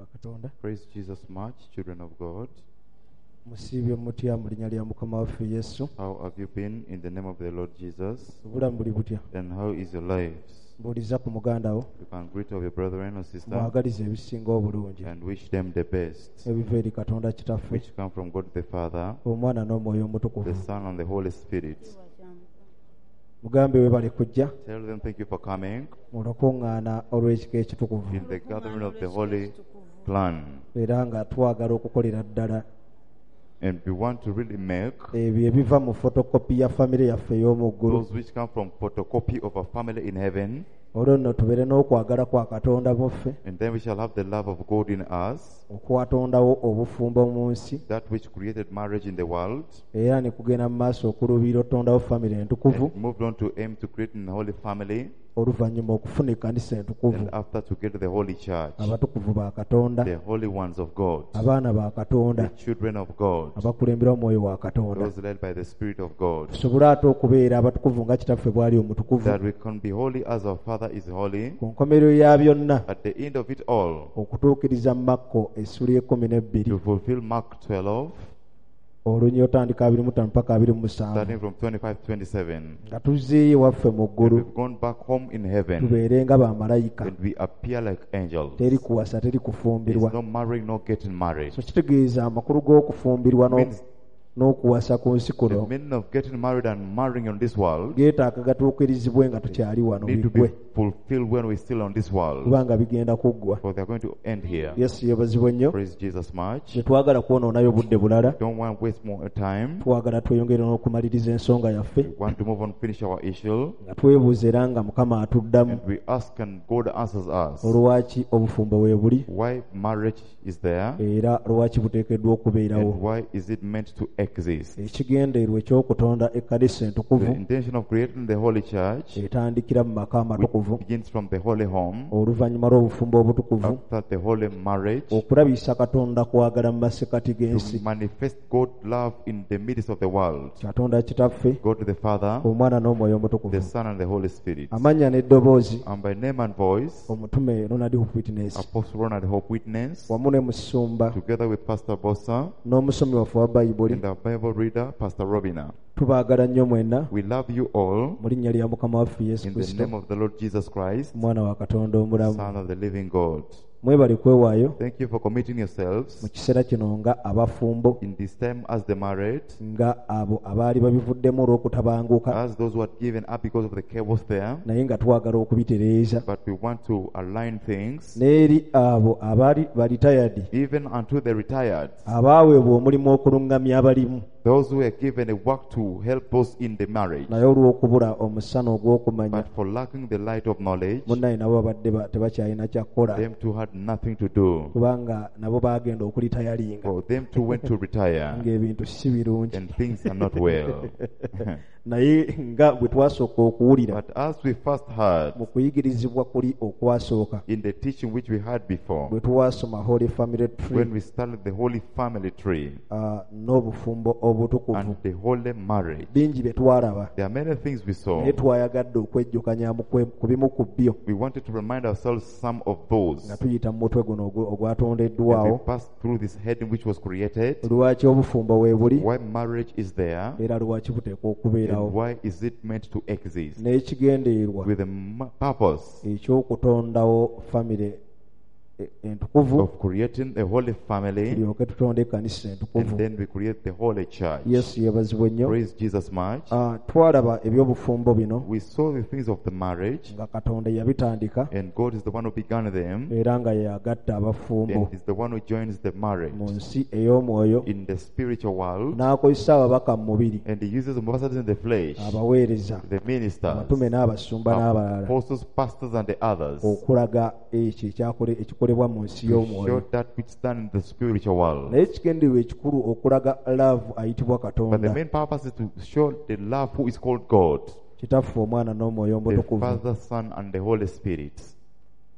Praise Jesus much, children of God. Musiibye mutya mu linnya lya Mukama waffe Yesu. How have you been in the name of the Lord Jesus? Obulamu buli butya? And how is your lives? Mbuuliza ku muganda wo You can greet all your brethren or sisters mwagaliza ebisinga obulungi and wish them the best, ebiva eri Katonda Kitaffe, which come from God the Father, Omwana n'Omwoyo the Omutukuvu. Son, and the Holy Spirit. Mugambe weebale kujja Tell them thank you for coming mu lukuŋŋaana olw'ekika ekitukuvu, in the gathering of the Holy Clan. era nga twagala okukolera ddala And we want to really make ebyo ebiva mu fotokopi ya famire yaffe ey'omu ggulu. those which come from photocopy of a family in heaven, Olwo nno tubeere n'okwagala kwa Katonda muffe, and then we shall have the love of God in us, okwatondawo obufumbo mu nsi, that which created marriage in the world, era ne kugenda mu maaso okuluubirira otondawo famire entukuvu, and moved on to aim to create a holy family, oluvannyuma okufuna ekkanisa entukuvu, and after to get the holy church, abatukuvu ba Katonda, the holy ones of God, abaana ba Katonda, the children of God, abakulemberwa omwoyo wa Katonda, those led by the Spirit of God, tusobole ate okubeera abatukuvu nga kitaffe bw'ali omutukuvu. that we can be holy as our Father is holy. Ku nkomerero ya byonna, At the end of it all, okutuukiriza Makko essula y'ekkumi to n'ebbiri fulfill Mark 12, olunyi otandika 25 mpaka 27, starting from 25-27, nga tuzzeeyo waffe mu and ggulu we've gone back home in heaven, tubeere nga bamalayika, and we appear like angels. teri kuwasa teri There's kufumbirwa. no marrying, no getting married. So kitegeeza amakulu g'okufumbirwa Means n'okuwasa ku nsi the kuno meaning of getting married and marrying on this world geetaaga gatuukirizibwe nga tukyali wano need to be biggwe, fulfilled when we're still on this world, kubanga bigenda kuggwa. for they're going to end here. Yesu yeebazibwe nnyo. Praise Jesus much. Tetwagala kwonoonayo budde bulala, Don't want to waste more time. twagala tweyongere n'okumaliriza ensonga yaffe, We want to move on, finish our issue, nga twebuuza era nga Mukama atuddamu and we ask and God answers us olwaki obufumbo we buli, why marriage is there, era lwaki buteekeddwa okubeerawo. and why is it meant to exist. Ekigendeerwa ekyokutonda ekkanisa The entukuvu intention of creating the holy church etandikira mu maka amatukuvu, begins from the holy home, oluvannyuma lw'obufumbo obutukuvu, after the holy marriage, okulabisa Katonda kwagala mu masekati g'ensi. to manifest God's love in the midst of the world. Katonda Kitaffe, God the Father, Omwana n'Omwoyo the Omutukuvu. Son, and the Holy Spirit. Amannya n'eddoboozi And by name and voice, omutume Ronald Hope Witness Apostle Ronald Hope Witness, wamu ne musumba together with Pastor Bossa n'omusomi waffe wa Bayibuli, and our Bible reader, Pastor Robina. tubaagala nnyo mwenna We love you all mu linnya lya Mukama waffe Yesu in the Kristo, name of the Lord Jesus Christ, Omwana wa Katonda omulamu. Son of the living God. Mwebale kwewaayo Thank you for committing yourselves mu kiseera kino nga abafumbo, in this time as the married, nga abo abaali babivuddemu olw'okutabanguka, as those who had given up because of the chaos there, naye nga twagala okubitereeza, but we want to align things, n'eri abo abaali balitayadi, even unto the retired, abaaweebwa omulimu okuluŋŋamya abalimu, those who were given a work to help those in the marriage, naye olw'okubula omusana ogw'okumanya, but for lacking the light of knowledge, munnaye nabo babadde tebakyalina kyakukola, them too had nothing to do. kubanga nabo baagenda okulitayalinga, For them too went to retire, ng'ebintu si birungi. and things are not well. Naye nga bwe twasooka okuwulira But as we first heard mu kuyigirizibwa kuli okwasooka, in the teaching which we had before, bwe twasoma Holy Family Tree, when we started the Holy Family Tree n'obufumbo obutukuvu, and the Holy Marriage, bingi bye twalaba, there are many things we saw. naye twayagadde okwejjukanya ku bimu ku byo We wanted to remind ourselves some of those. nga tuyita mu mutwe guno As we ogwatondeddwawo, passed through this heading which was created, lwaki obufumbo we buli why marriage is there, era lwaki buteekwa okubeerawo, and why is it meant to exist, n'ekigendeerwa with the purpose ekyokutondawo famire entukuvu, of creating a holy family, tulyoke tutonde ekkanisa entukuvu. and then we create the holy church. Yesu yeebazibwe nnyo. Praise Jesus much. Twalaba ebyobufumbo bino We saw the things of the marriage, nga Katonda yabitandika, and God is the one who began them, era nga yagatta abafumbo and is the one who joins the marriage mu nsi ey'omwoyo, in the spiritual world, n'akozesa ababaka mu mubiri, and He uses ambassadors in the flesh, abaweereza, the ministers, abatume n'abasumba n'abalala, apostles, pastors, and the others, okulaga ekyo ekikolebwa mu nsi to show y'omwoyo. that which is done in the spiritual world. Naye ekigendererwa ekikulu okulaga laavu ayitibwa But Katonda, the main purpose is to show the love who is called God, Kitaffe, Omwana n'Omwoyo the Omutukuvu. Father, Son, and the Holy Spirit.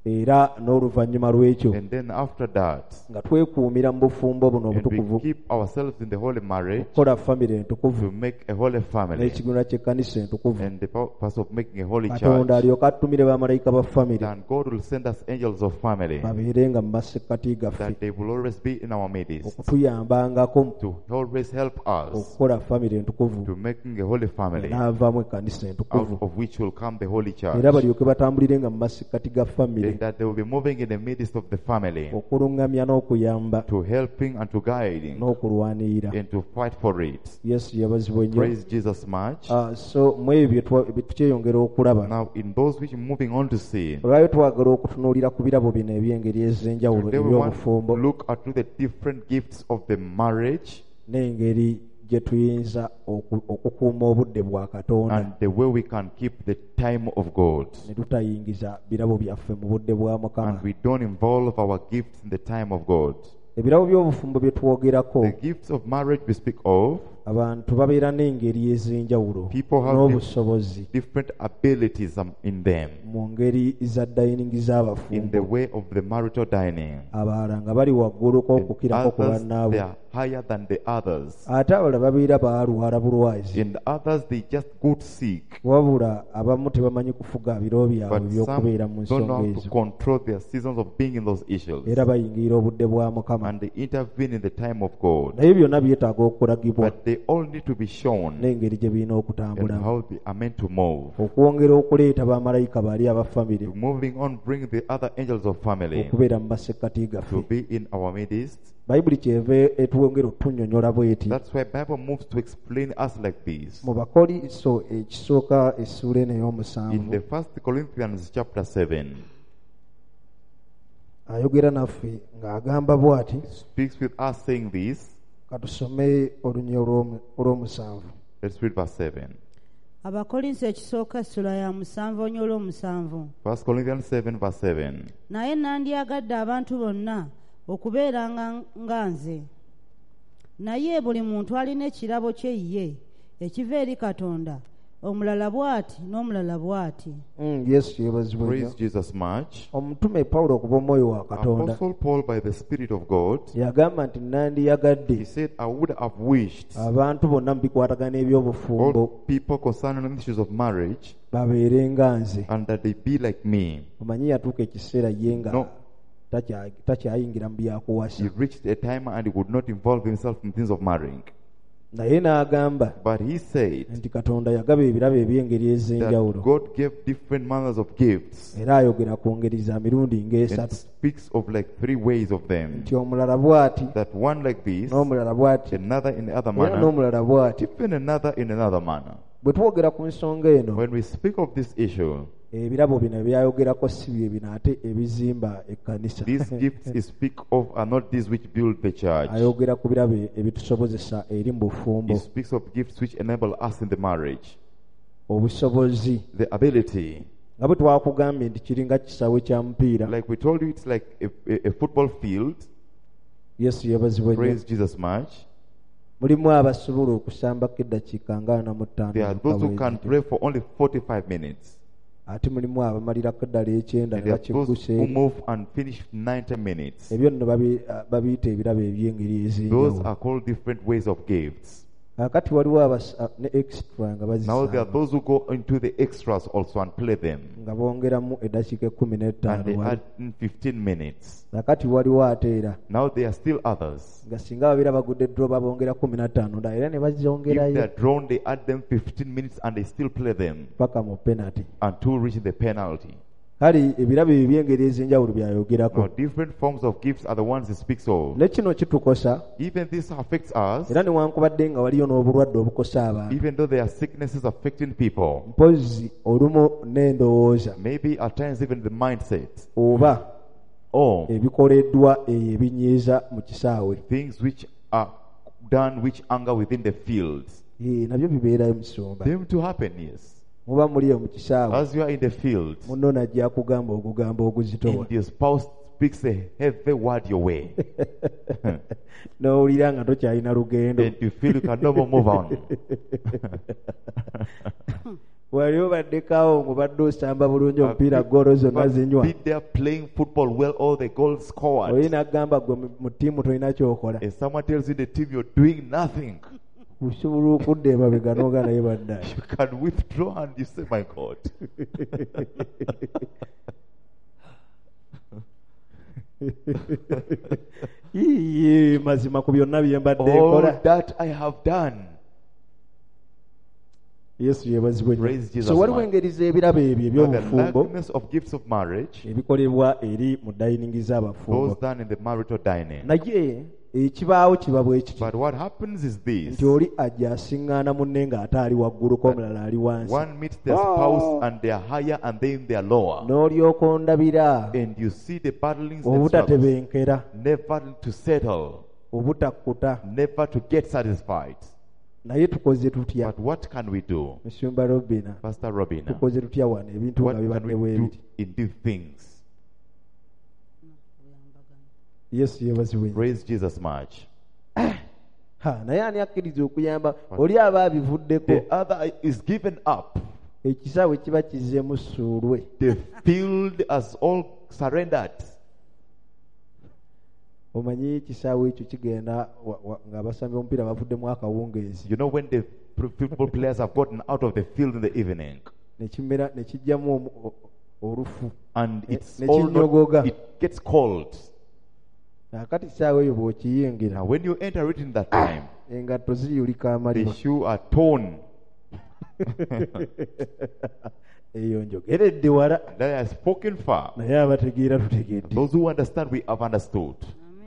era n'oluvannyuma lw'ekyo And then after that, nga twekuumira mu bufumbo buno and obutukuvu we keep ourselves in the holy marriage okukola famire entukuvu to make a holy family n'ekigunda ky'ekkanisa entukuvu and the purpose of making a holy katonda church. alyoka atumire bamalayika ba famire Then God will send us angels of family babeerenga mu masekkati gaffe that they will always be in our midst okutuyambangako to always help us okukola famire entukuvu to making a holy family n'avaamu ekkanisa entukuvu out of which will come the holy church. era balyoke batambulirenga mu masekkati ga famire And that they will be moving in the midst of the family okuluŋŋamya n'okuyamba to helping and to guiding n'okulwanirira and to fight for it. yesu yabazibwa ennyo. Praise Jesus much. So mu ebyo bye tukyeyongera okulaba Now in those which moving on to see, olwabyo twagala okutunuulira ku birabo bino eby'engeri ez'enjawulo today we want to eby'obufumbo look at the different gifts of the marriage n'engeri gye tuyinza okukuuma obudde bwa katonda and the way we can keep the time of God. ne tutayingiza birabo byaffe mu budde bwa mukama. And we don't involve our gifts in the time of God. Ebirabo by'obufumbo bye twogerako The gifts of marriage we speak of, abantu babeera n'engeri ez'enjawulo people have n'obusobozi different abilities in them mu ngeri za dayiningi in the z'abafumbo. way of the marital dining. Abalala nga bali waggulu okukirako ku Others, bannaabwe, they are higher than the others. ate abalala babeera baalwala bulwazi, In the others, they just good sick. wabula abamu tebamanyi kufuga biro byabwe But by'okubeera mu some don't know nsonga how to ezo, control their seasons of being in those issues. era bayingirira obudde bwa mukama. And they intervene in the time of God. Naye byonna byetaaga okulagibwa But they all need to be shown n'engeri gye birina and okutambulamu, how they are meant to move. okwongera okuleeta bamalayika baali aba famire Moving on, bring the other angels of family okubeera mu masekkati to gaffe. be in our midst. Bayibuli kyeva etwongera otunnyonnyola bw'eti That's why Bible moves to explain us like this. mu Bakoliso ekisooka essuula eno In ey'omusanvu the 1 Corinthians chapter 7, ayogera naffe ng'agamba bw'ati. speaks with us saying this. Katusome olunya olw'omusanvu. Let's read verse 7. Abakolinso ekisooka essula ya musanvu onyo olw'omusanvu. 1 Corinthians 7 verse 7. Naye nandyagadde abantu bonna okubeeranga nga nze. Naye buli muntu alina ekirabo kye ye ekiva eri Katonda, omulala bw'ati n'omulala bw'ati. Yesu yeebazibwa nnyo. Praise Jesus much. Omutume Pawulo okuva omwoyo wa Katonda Apostle Paul, by the Spirit of God, yagamba nti nandiyagadde he said, I would have wished abantu bonna mu bikwatagana all eby'obufumbo people concerning issues of marriage babeere nga nze. and that they be like me. Omanyi yatuuka ekiseera ye nga No. takyayingira mu byakuwasa, He reached a time and he would not involve himself in things of marrying. naye n'agamba But he said nti Katonda yagaba ebirabo eby'engeri that ez'enjawulo, God gave different manners of gifts era ayogera ku ngeri za mirundi and ng'esatu, speaks of like 3 ways of them. nti omulala bw'ati That one like this, n'omulala bw'ati another in the other era manner, n'omulala bw'ati. even another in another manner. Bwe twogera ku nsonga eno, When we speak of this issue, ebirabo bino ebyayogerako si bye bino ate ebizimba ekkanisa. these gifts he speak of are not these which build the church. Ayogera ku birabo ebitusobozesa eri mu bufumbo, He speaks of gifts which enable us in the marriage. obusobozi. The ability. Nga bwe twakugambye nti kiringa kisaawe kya mupiira. Like we told you, it's like a football field. Yesu yabazibwa nnyo. Praise Jesus much. Mulimu abasobola okusambako eddakiika nga 45 There are those who can pray for only 45 minutes. ate mulimu abamalirako eddala ekyenda And ne there are those bakiggusa who eri. move and finish 90 minutes. Ebyo nno babiyita ebirabo eby'engeri Those ez'enjawulo. are called different ways of gifts. Kakati waliwo ne extra nga Now there are bazisanga those who go into the extras also and play them. nga bongeramu eddakiika 15 And they wali. add in 15 minutes. Kakati waliwo ate era Now there are still others. nga singa babeera bagudde droba bongera 15 dda era ne If bazongerayo they are drawn, they add them 15 minutes and they still play them paka mu penalty. until reaching the penalty. Kale ebirabo ebyo eby'engeri ez'enjawulo byayogerako. Now different forms of gifts are the ones he speaks of. Ne kino kitukosa, Even this affects us, era newankubadde nga waliyo n'obulwadde obukosa abantu, even though there are sicknesses affecting people. mpozi olumu n'endowooza Maybe at times even the mindset. oba Or ebikoleddwa ebinyiiza mu kisaawe, things which are done which anger within the fields. nabyo bibeerayo musumba. Them to happen, yes. Muba muliyo mu kisaawe, As you are in the field, munno najja kugamba ogugambo oguzitowa, and your spouse speaks a heavy word your way, n'owulira nga tokyalina lugendo. and you feel you can never move on. wali obaddekawo ng'obadde osamba bulungi omupiira goolo zonna zinywa been there playing football well, all the goals scored. oli n'agamba gwe mu ttiimu tolina kyokola And someone tells you in the team you're doing nothing. osobola okudda emabega n'oga naye baddayo You can withdraw and you say, my God. iye mazima ku byonna bye mbadde All nkola that I have done. yesu yeebazibwe Praise Jesus so waliwo much. engeri z'ebirabo ebyo Now, the eby'obufumbo likeness of gifts of marriage, ebikolebwa eri mu dayiningi z'abafumbo those done in the marital dining. naye ekibaawo kiba bwe kiti But what happens is this. nti oli ajja asiŋŋaana munne ng'ate ali wagguluko omulala ali wansi One meets their spouse and they are higher and then they are lower. n'olyoka ondabira And you see the battlings and struggles. obutatebenkera Never to settle. obutakkuta Never to get satisfied. naye tukoze tutya But what can we do? musumba robina Pastor Robina, tukoze tutya wano ebintu what nga can bibadde we do bwebiti in these things? yesu yeebazibwe Praise Jesus much. naye ani akkiriza okuyamba oli aba abivuddeko The other is given up. ekisaawe kiba kizzeemu ssuulwe The field has all surrendered. omanyi ekisaawe ekyo kigenda ng'abasambi omupiira bavuddemu akawungeezi You know, when the football players have gotten out of the field in the evening, nekimera ne kijjamu olufu and it's Ne all kinyogoga. not, it gets cold. akati kisaawe eyo bw'okiyingira Now, when you enter it in that time, engatto ziyulika the amaliba shoe are torn. eyo njogeredde wala That I have spoken far. naye abategeera tutegedde Those who understand, we have understood.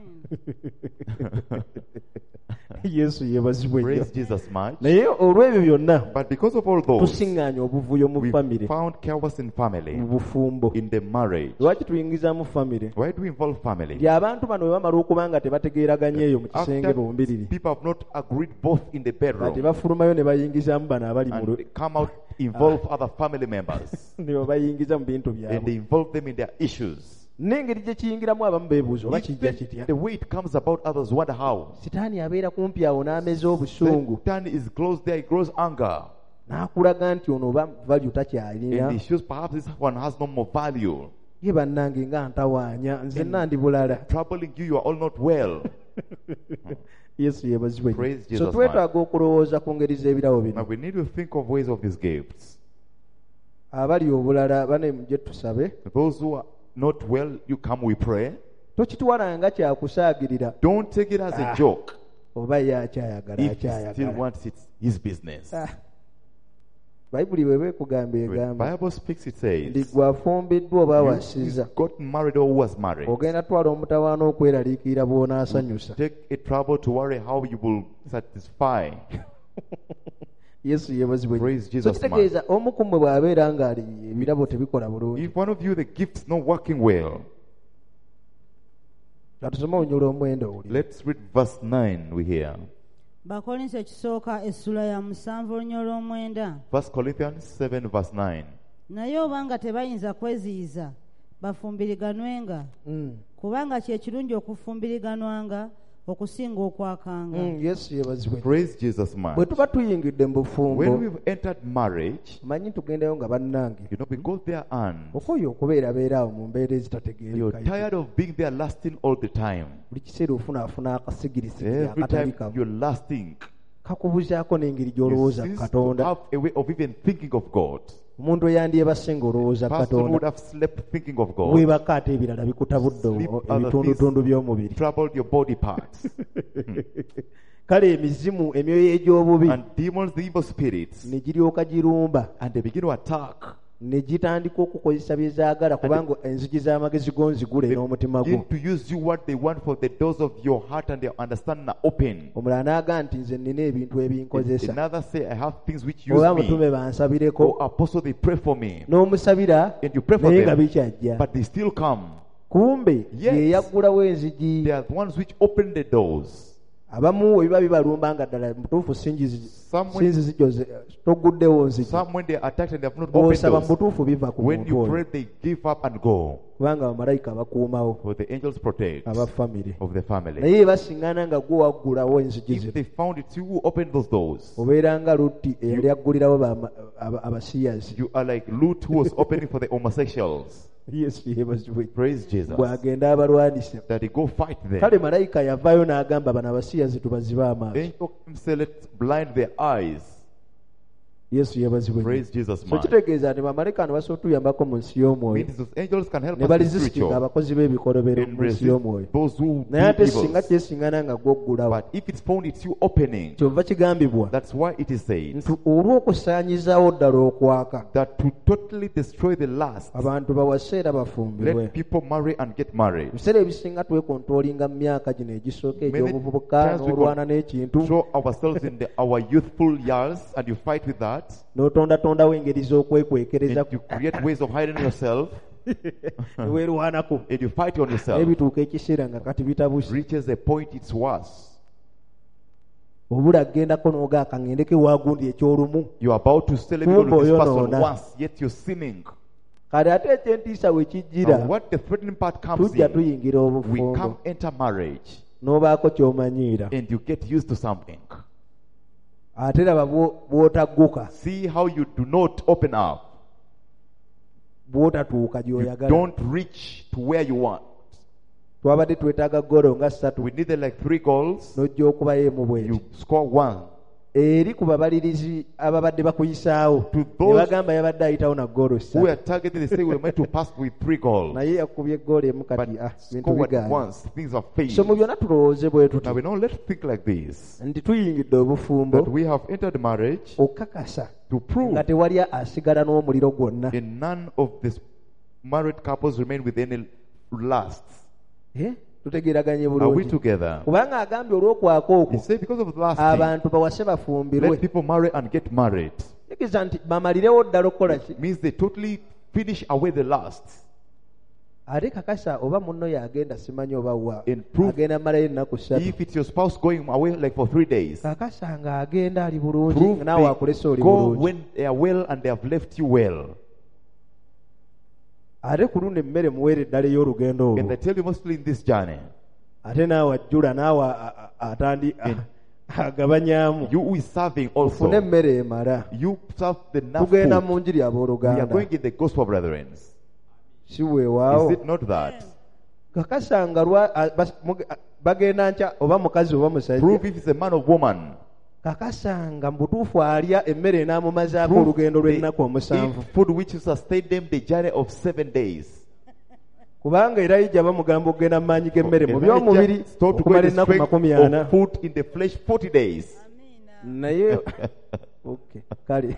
yesu yeebazibwe nnyo Praise Jesus much. naye olw'ebyo byonna But because of all those, tusiŋŋaanya obuvuyo mu we famire found chaos in mu family, bufumbo in the marriage. lwaki tuyingiza mu famire Why do we involve family? nti abantu bano bwe bamala okuba nga tebategeeraganye eyo mu kisenge After bombiriri people have not agreed both in the nga bedroom, tebafulumayo ne bayingizamu bano abali mu and they come out, involve other family members, ne babayingiza mu bintu and they byabwe involve them in their issues. n'engeri gye kiyingiramu abamu beebuuza oba kijja kitya Even the way it comes about, others wonder how. sitaani abeera kumpi awo n'ameza obusungu Satan is close there, he grows anger. n'akulaga nti ono oba value takyalina And he shows perhaps this one has no more value. ye bannange nga ntawaanya nze nandi bulala Troubling you, you are all not well. yesu yeebazibwe Praise so Jesus, twetaaga okulowooza ku ngeri z'ebirawo Now bino we need to think of ways of these gifts. abali obulala bane mujje tusabe Those who are not well, you come, we pray. tokitwala nga kyakusaagirira Don't take it as a joke. oba ye akyayagala If he still akyayagala wants it, his business. bayibuli bweba ekugamba When the egamba Bible speaks, it ndi says, gwe afumbiddwa oba you wasiza got married or who was married. ogenda twala omutawaana okweraliikirira bw'onaasanyusa Take a trouble to worry how you will satisfy. yesu yeebazibwe Praise so Jesus, kitegeeza omu ku mmwe bw'abeera ng'ali ebirabo tebikola bulungi If one of you, the gift's not working well, katusome olunyula omwenda oli let's read verse 9 we hear. bakolinso ekisooka essula ya 7 olunya olw'omwenda 1 Corinthians 7 verse 9. naye obanga tebayinza kweziyiza bafumbiriganwenga kubanga kye kirungi okufumbiriganwanga okusinga okwakanga yesu yeebazibwe Praise Jesus, bwe man. tuba tuyingidde mu bufumbo When we've entered marriage, manyi tugendayo nga bannange you know, we go there and okoyo okubeerabeera awo mu mbeera you're ezitategeereka tired of being there lasting all the time. buli kiseera ofunaafuna akasigirisigi Every akatali time kamu you're lasting, kakubuzaako n'engeri you gy'olowooza ku cease to katonda have a way of even thinking of God. omuntu eyandiyebase ng'olowooza ku Person would katonda have slept thinking of God, weebaka ate ebirala bikutabudde Sleep other ebitundutundu by'omubiri troubled your body parts. kale emizimu emyoyo egy'obubi And demons, the evil spirits, ne giryoka girumba and they begin to attack. ne gitandika okukozesa bye zaagala kubanga enzigi z'amagezi gonzigule They n'omutima begin gwo to use you what they want, for the doors of your heart and their understanding are open. omulala n'aga nti nze nina ebintu ebinkozesa Another say, I have things which use oba me. mutume bansabireko Or apostle, they pray for me. n'omusabira And you pray for naye nga them, bikyajja but they still come. kumbe Yes. ye yaggulawo enzigi They are the ones which open the doors. abamu ebiba bibalumba nga ddala mutuufu Someone- sinzi zijoze toguddewo nzigi Some, when they are attacked and they have not opened bw'osaba mu doors, butuufu biva ku when muntu you oyo pray, they give up and go. kubanga abamalayika bakuumawo For the angels protect aba famire of the family. naye basiŋŋana nga gwe waggulawo enzigi If zino they found it, you who opened those doors. obeera nga lutti eyali aggulirawo abasiyazi. You are like Lut who was opening for the homosexuals. yesu yeebazibwe Praise Jesus. bw'agenda abalwanisa. That they go fight them. kale malayika yavaayo n'agamba bano abasiyazi tubazibe amaaso. Angel himself let's blind their eyes. yesu yeebazibwe. Praise Jesus, so man. kitegeeza nti bamalayika ano basobola otuyambako mu nsi y'omwoyo Means those angels can help ne us in balizisitinga spiritual abakozi b'ebikolobero and mu nsi resist y'omwoyo. those who naye do ate singa evils. kyesiŋŋana nga gwoggulawo But if it's found, it's you opening. kyova kigambibwa That's why it is said nti olw'okusaanyizaawo ddala okwaka that to totally destroy the lust, abantu bawase era bafumbirwe. let people marry and get married. ebiseera ebisinga twekontoolinga mu myaka gino egisooka Many egy'obuvubuka times we n'olwana n'ekintu Show ourselves in our youthful years and you fight with that. n'otondatondawo engeri z'okwekwekereza And you create ways of hiding yourself ne weerwanako and you fight on yourself. n'ebituuka ekiseera nga kati bitabuse Reaches a point it's worse. obula gendako n'ogaaka ŋŋendeko ewagundi ekyolumu. You're about to celebrate Kumbe with this person oyonoona. once, yet you're sinning. kale ate ekyentiisa we kijjira Now, what the threatening part comes tujja in, tuyingira we obufumbo come enter marriage n'obaako ky'omanyiira and you get used to something. ate laba bw'otagguka See how you do not open up. bw'otatuuka You gy'oyagala. don't reach to where you want. twabadde twetaaga golo nga ssatu We needed like 3 goals. n'ojja okubayo emu bweti. You score 1. eri ku babalirizi ababadde bakuyisaawo To ne those bagamba yabadde ayitawo na goolo who ssatu are targeted, they say we're meant to pass with 3 goals. naye yakubye goolo emu But kati bintu scored bigaana. once, things are so mu failed. byonna tulowooze bwe tuti Now we know, let's think like this. nti tuyingidde obufumbo That we have entered marriage okukakasa to prove nga tewali asigala n'omuliro gwonna. and none of these married couples remain with any lusts. tutegeeraganye Are we bulungi together? kubanga agambye olw'okwaka okwo He said because of lusting, abantu bawase bafumbirwe. let people marry and get married. tegeeza nti bamalirewo ddala okukola ki. Means they totally finish away the lust. ate kakasa oba munno yagenda simanyi oba wa In proof, agenda malayo ennaku ssatu. If it's your spouse going away like for 3 days, kakasa nga agenda ali bulungi prove naawe akulese they oli go bulungi. when they are well and they have left you well. ate ku luno emmere muweere eddala ey'olugendo And olwo. I tell you mostly in this journey, ate naawe ajjula naawe agabanyaamu you who is serving ofune also, emmere emala. you serve the enough tugenda food. mu njiri We are abooluganda going in the gospel, brethren. si weewaawo. Is it not that? kakasa nga bagenda nkya oba mukazi oba musajja. Prove if it's a man or woman. kakasa nga mu butuufu alya emmere enaamumazaako Prove olugendo they lw'ennaku omusanvu. eat food which will sustain them the journey of 7 days. kubanga era ijja bamugamba okugenda mu maanyi g'emmere mu Elijah by'omubiri told to go okumala in the ennaku strength 40. of food in the flesh 40 days. naye okay, kale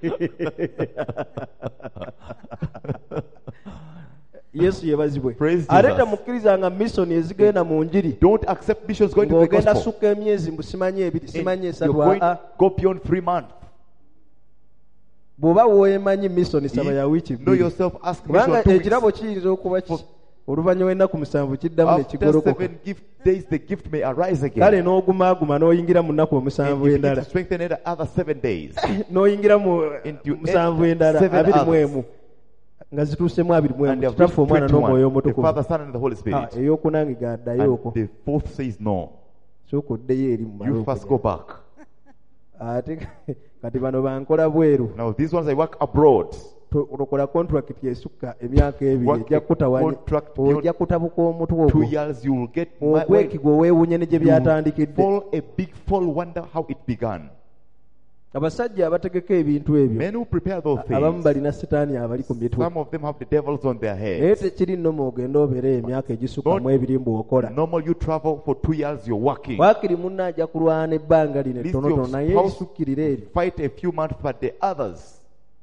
yesu yebazibwe. Praise ate Jesus. temukkirizanga misoni ezigenda mu njiri Don't accept missions going to the ng'ogenda gospel. sukka emyezi mbu simanyi ebiri simanyi And esatu. you're going aa to go beyond 3 months. bw'oba weemanyi misoni saba If ya wiiki know bbiri. yourself, ask mission kubanga 2 weeks. ekirabo kiyinza okuba oluvannyuma ennaku 7 kiddamu ne After kigolokoka. 7 days, the gift may arise kale again. n'ogumaaguma n'oyingira mu nnaku And 7 you begin endala to strengthen it other 7 days. n'oyingira mu Into 7 endala 7 21 nga zituusemu And 21 they have kitaffe reached omwana n'omwoyo 21. The omutukuvu. Father, Son, and the Holy Spirit. Eyokunangiga addayooko And the fourth says no. sooka oddeyo eri mu You first go back. ate kati bano bankola bweru. Now these ones I work abroad. Olokola contract esukka emyaka ebiri Work ejja a kutawanya contract beyond ojja kutabuka omutwe 2 ogwo years you will get ogwekigwa oweewunye ne gye byatandikidde. fall a big fall, wonder how it began. abasajja abategeka ebintu ebyo Men who prepare those abamu things, balina sitaani abali ku mitwe. some of them have the devils on their naye heads. tekiri nnomu ogenda obeera emyaka egisukkamu ebiri mbw'okola. Normal you travel for 2 years, you're working. waakiri munno ajja kulwana ebbanga lino At least ettonotono your naye spouse erisukkirira eri. fight a few months, but the others,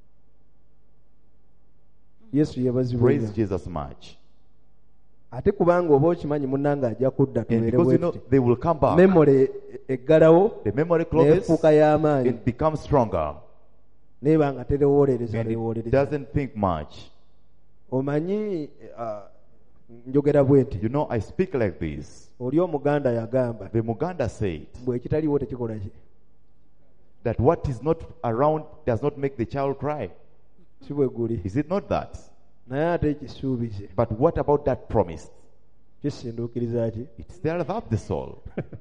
yesu yebazibwa praise nnyo. Jesus much. ate kubanga oba okimanyi munnange ajja kudda And tubeere because you know bwetuti they will come back, memole eggalawo the memory closes, neefuuka y'amaanyi it becomes stronger, neeba nga terewolereza and it lewolereza. doesn't think much. omanyi njogera bwe nti You know, I speak like this. oli omuganda yagamba The Muganda said bwe kitaliwo tekikola ki that what is not around does not make the child cry. si bwe guli. Is it not that? naye ate ekisuubize But what about that promise? kisinduukiriza ki? It's there above the soul.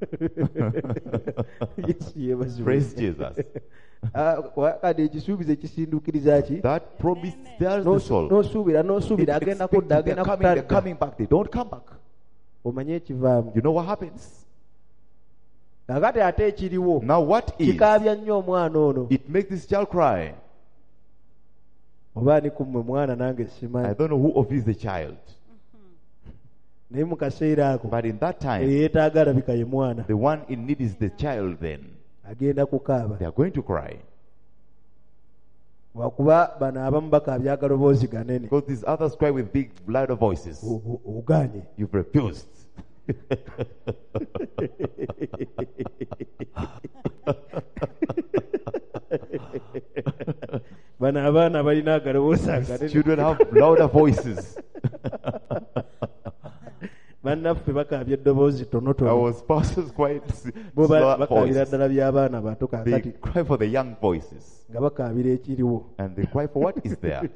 Yesu yeebazibwe. Praise Jesus. Kati ekisuubizo kisinduukiriza ki? That promise there's the soul. N'osuubira It agenda expects kudda they're agenda coming, they're kutadda coming back. They don't come back. omanye ekivaamu. You know what happens? Kakati ate ekiriwo Now what is? kikaabya nnyo omwana ono. It makes this child cry. Oba ani ku mmwe mwana nange I simanyi. don't know who of you is the child. Naye mu kaseera ako But in that time, eyeetaaga alabika ye mwana. the one in need is the child then. Agenda kukaaba. They are going to cry. Wakuba bano abamu bakaabya agaloboozi ganene. Because these others cry with big, louder voices. Ogaanye. You've refused. Bano abaana balina agaloboozi These aganene. children have louder voices. Bannaffe bakaabya eddoboozi tonotono. Our spouses quite Bo slow bakaabira voices. ddala by'abaana bato They kaakati cry for the young voices. nga bakaabira ekiriwo. And they cry for what is there.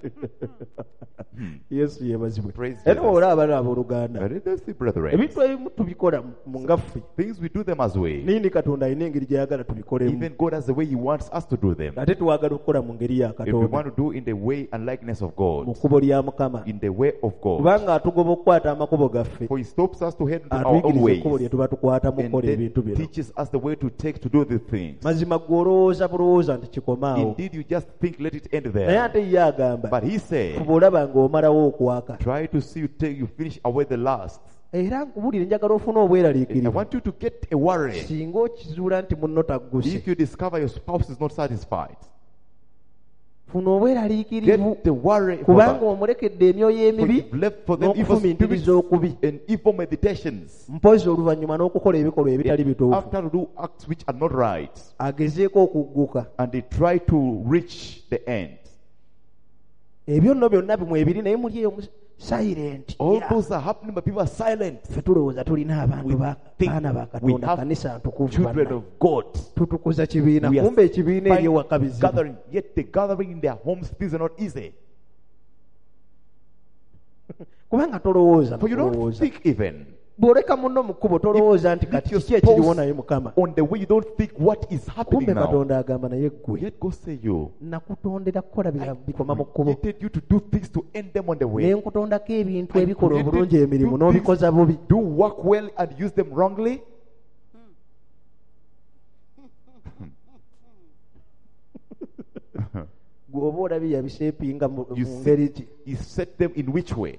Yesu yeebazibwe. Praise Era Jesus. olaba abaana abooluganda. But it is the brethren. Ebintu ebimu tubikola mu ngaffe. Things we do them as way. Nini Katonda alina engeri gy'ayagala tubikolemu. Even God has the way He wants us to do them. Ate twagala okukola mu ngeri ya If we Katonda. want to do in the way and likeness of Mu God, kkubo lya Mukama. in the way of God, Kubanga atugoba okukwata amakubo gaffe. for He stops us to head into our own Atuyigiriza ways ekkubo lye tuba tukwatamu and okukola then ebintu bino. teaches us the way to take to do the things. Mazima gw'olowooza bulowooza nti kikoma awo. Indeed, you just think, let it end Naye there. ate ye agamba But He said, fuba olaba ng'omalawo okwaka. try to see you finish away the last. Era nkubulire njagala ofune I obweraliikirivu. want you to get a worry. Singa okizuula nti munno tagguse. If you discover your spouse is not satisfied, Funa obweraliikirivu. get the worry Kubanga for omulekedde emyoyo emibi you've left for them evil spirits n'okufumiitiriza okubi. and evil meditations. Mpozi oluvannyuma n'okukola ebikolwa ebitali bituufu. After to do acts which are not right, Agezeeko okugguka. and they try to reach the end. Ebyo nno byonna bimwe ebiri naye muli eyo silent. All those are happening, but people are silent. Ffe tulowooza tulina abantu think baana ba we Katonda have kanisa ntukuvu Children banna. of God. Tutukuza kibiina We are kumbe ekibiina eri ewaka finding bizibu. gathering, yet the gathering in their homes, things are not easy. Kubanga tolowooza For you don't tolowooza. think even Bw'oleka munno mu kkubo tolowooza nti kati your kiki ekiriwo spouse naye Mukama. on the way, you don't think what is happening Kumbe now. Katonda agamba naye ggwe Yet God say you, nakutondera kukola bikoma mu kkubo. created you to do things to end them on the Ne way. nkutondako ebintu I ebikola created obulungi emirimu you n'obikoza bubi. Do work well and use them wrongly. Gwe oba olabye yabiseepinga mu You ngeri ki? You set them in which way?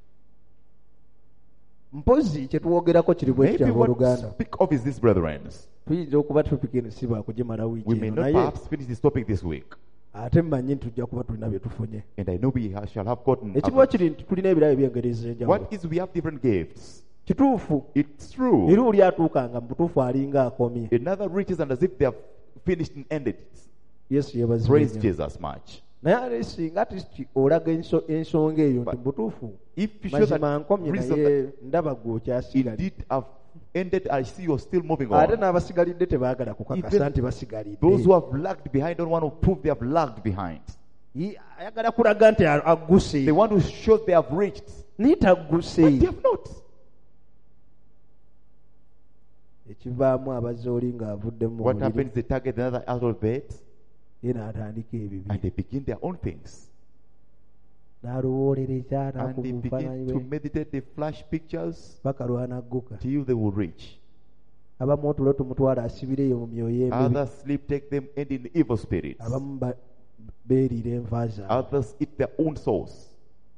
Mpozi kye twogerako kiri bwe Maybe kitya what abooluganda. to speak of is this, brethren. Tuyinza okuba tupikini si baakugimala wiiki We may eno not naye perhaps finish this topic this week. ate mmanyi nti tujja kuba tulina bye tufunye. And I know we shall have gotten. Ekibuga kiri nti tulina ebirabo eby'engeri ez'enjawulo. What is we have different gifts? Kituufu. It's true. Era oli atuukanga mu butuufu alinga akomye. Another reaches and as if they have finished and ended. Yesu yeebazibwe Praise nnyo. Jesus much. Naye ate singa ati olaga ensonga eyo nti But butuufu if you show that mazima nkomye reason naye ndaba gwe okyasigalira. indeed have ended, I see you're still moving Ate on. n'abasigalidde tebaagala kukakasa Even nti basigalidde. Those who have lagged behind don't want to prove they have lagged behind. Ayagala kulaga nti agguse. They want to show they have reached. Naye But they tagguse. have not. Ekivaamu abazooli ng'avudde mu What muliro happens? They target another out of bed ye n'atandika ebibi. and they begin their own things. N'alowoolereza And they begin n'akubufaananyi to bwe meditate, they flash pictures paka lw'anagguka. till they will reach. Abamu otulo tumutwala asibireyo mu myoyo emibi. Others sleep, take them, end in evil spirits. Abamu beeriira enva zaabwe. Others eat their own souls.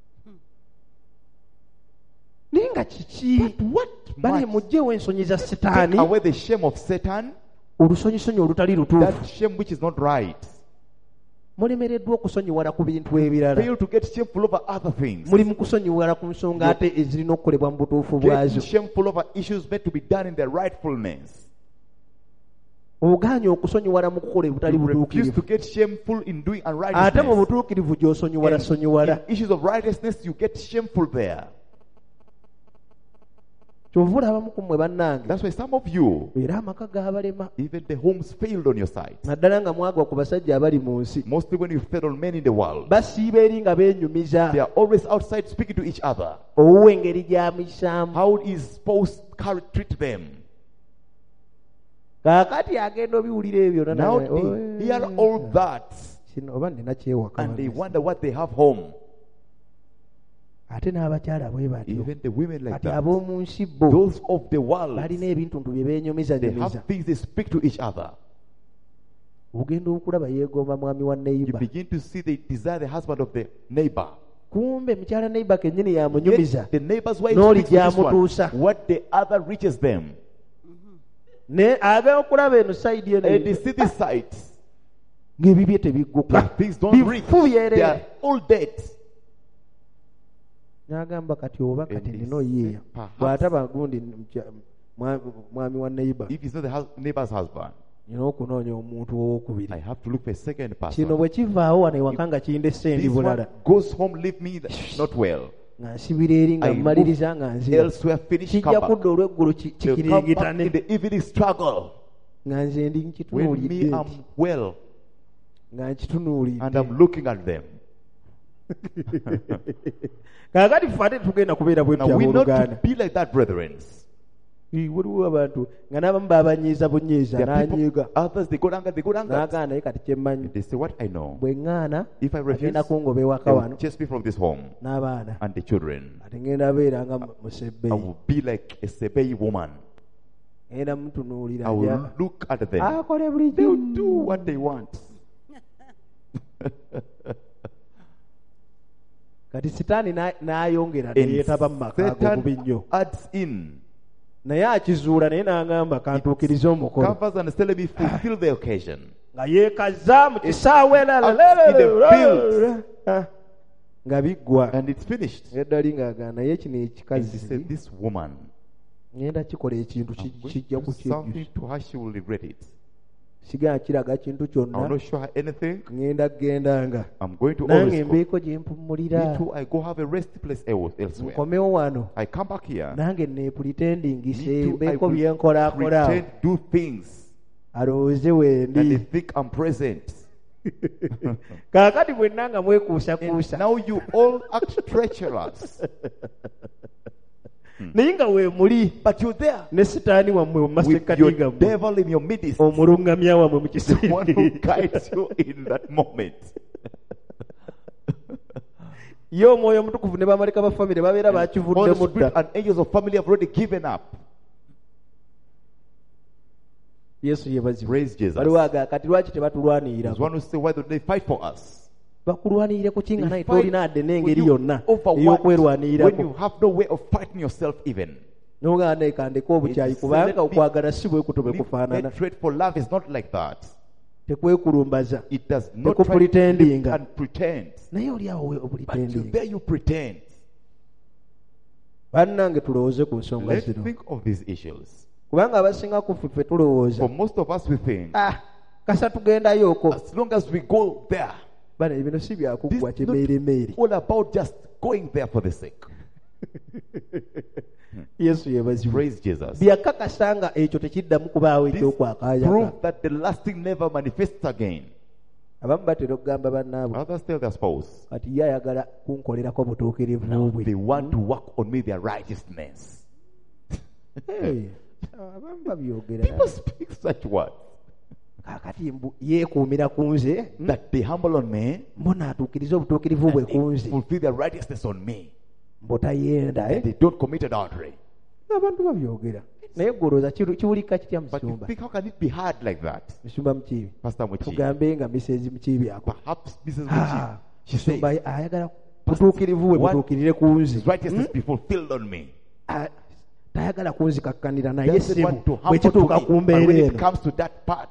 Naye nga kiki? What Bale much? mugjewo ensonyi za Take Setaani, away the shame of Satan, olusonyisonyi olutali lutuufu. that shame which is not right. Mulemereddwa okusonyiwala ku bintu ebirala. Fail to get shameful over other things. Muli mu kusonyiwala ku nsonga ate ezirina okukolebwa mu butuufu Get bwazo. shameful over issues meant to be done in their rightfulness. Ogaanye okusonyiwala mu kukola ebutali You refuse to butuukirivu. get shameful in doing Ate mu unrighteousness. butuukirivu gy'osonyiwala And sonyiwala. in issues of righteousness, you get shameful there. kyova olabamu ku mmwe bannange That's why some of you, era amaka g'abalema even the homes failed on your side. naddala nga mwagwa ku basajja abali mu nsi Mostly when you fed on men in the world, basiiba eri nga beenyumiza they are always outside speaking to each other. owuwa engeri gy'amuyisaamu How his spouse treat them. kaakati agenda obiwulira ebyo Now they hear all that kino oba nina kyewaka and they wonder what they have home. ate n'abakyala bwe batyo Even the women like kati that. ab'omu nsi bo Those of the world, balina ebintuntu bye they beenyumizanyumiza have things they speak to each other. ogenda okulaba yeegomba mwami wa You neiba begin to see they desire the husband of the neighbor. kumbe mukyala neiba kennyini yamunyumiza Yet the neighbor's wife N'oli speaks to this one. gy'amutuusa. What the other reaches them. ne agenda okulaba eno sayidi eno And they see this sight. ng'ebibye tebigguka But things don't reach. bifu They byerere are all dead. n'agamba kati oba kati And he nina oyiiya said, perhaps- bw'ataba gundi mwami wa neiba If he's not the neighbor's husband, nina okunoonya omuntu owokubiri I have to look for a second kino person. bwe kivaawo wano ewaka nga kindese ndi This one bulala goes home, leave me not well. nga nsibira eri nga I mmaliriza nga nzira Elsewhere, finish, kijja come back. kudda olw'eggulu They'll come back in kikiringitane the evening struggle. nga nze ndi When nkitunuulidde me, I'm nti well nga and nkitunuulidde I'm looking at them. kaakati ffe ate tugenda kubeera bwe Now tutya we not to abooluganda be like that, brethren. waliwo abantu nga n'abamu babanyiiza bunyiiza There are people, n'anyiiga others they got anger, n'agaana naye kati kyemmanyi They say, what I know. bwe ŋŋaana If I refuse, agenda kungoba ewaka they will wano chase me from this home n'abaana and the children. ate ngenda beera nga I musebbeyi will be like a Sebei woman. ngenda mutunuulira I will look at them. akole buli They will kimu. do what they want. kati sitaani n'ayongera And neyeetaba mu maka ago bubi nnyo Satan adds in. naye akizuula naye n'aŋŋamba kantuukirize omukolo Covers and is telling me fulfill the occasion. nga yeekazza mu kisaawe nga biggwa And it's finished. eddali ng'agaana naye kino And he ekikazi said, this woman, ngenda kikola ekintu I'm going kijja to do something kukyejjusa to her, she will regret it. sigala kiraga kintu I will kyonna not show her anything. ngenda gendanga I'm going to nange always go. mbeeko gye mpumulira Me too, I go have a rest place elsewhere. nkomewo wano I come back here. nange neepulitendingise Me too, I mbeeko will byenkolaakola pretend, do things, alowooze and they wendi think I'm present. kaakati bwenna nga And mwekuusakuusa now you all act treacherous. naye nga weemuli But you're there ne sitaani wammwe mu with masekkati your gammwe devil in your midst, omulungamya wammwe mu the one who kiseera guides you in that moment. ye omwoyo omutukuvu ne bamalika ba famire babeera Holy bakivuddemu Spirit dda and angels of family have already given up. yesu yebazibwe Praise Jesus. waliwo agakati lwaki There's tebatulwanirira one who say, why don't they fight for us? bakulwanirire ku kinga They naye fight tolina adde for n'engeri you yonna over what? When ey'okwerwanirirako you have no way of fighting yourself even. nogamba naye kandeka obukyayi It's kubanga let me- okwagala si bwe kuto bwe Leave kufaanana hatred for love is not like that. tekwekulumbaza It does not try to tekupulitendinga live and pretend. naye oli awo But you obulitendinga there you pretend. bannange tulowooze ku nsonga Let's zino think of these issues. kubanga abasinga ku ffe tulowooza For most of us we think, kasa tugendayo okwo as long as we go there, bana bino si this byakuggwa is kyemeeremeeri not all about just going there for the sake. yesu yebazibwe Praise Jesus. byakakasa nga ekyo tekiddamu kubaawo This ekyokwakaayaga prove that the lasting never manifests again. abamu batera okugamba bannaabwe Others tell their spouse, kati ye ayagala kunkolerako butuukirivu bwe they want to work on me their righteousness. Hey, abamu babyogera People speak such words kakati yeekuumira ku nze that they humble on me, mbona atuukirize obutuukirivu bwe ku nze fulfill their righteousness on me, mbotayenda and they don't commit adultery. abantu babyogera naye golooza kiwulika kitya But you musumba think, how can it be hard like that? musumba mukiibi Pastor Muchi, tugambe nga misezi mukiibi ako perhaps Mrs. Muchi, she says, musumba ayagala butuukirivu bwe what butuukirire ku nze his righteousness be fulfilled on me. Ah, tayagala kunzikakkanira naye Doesn't sibu want to bwe humble to kituuka me. ku But mbeera when it eno comes to that part,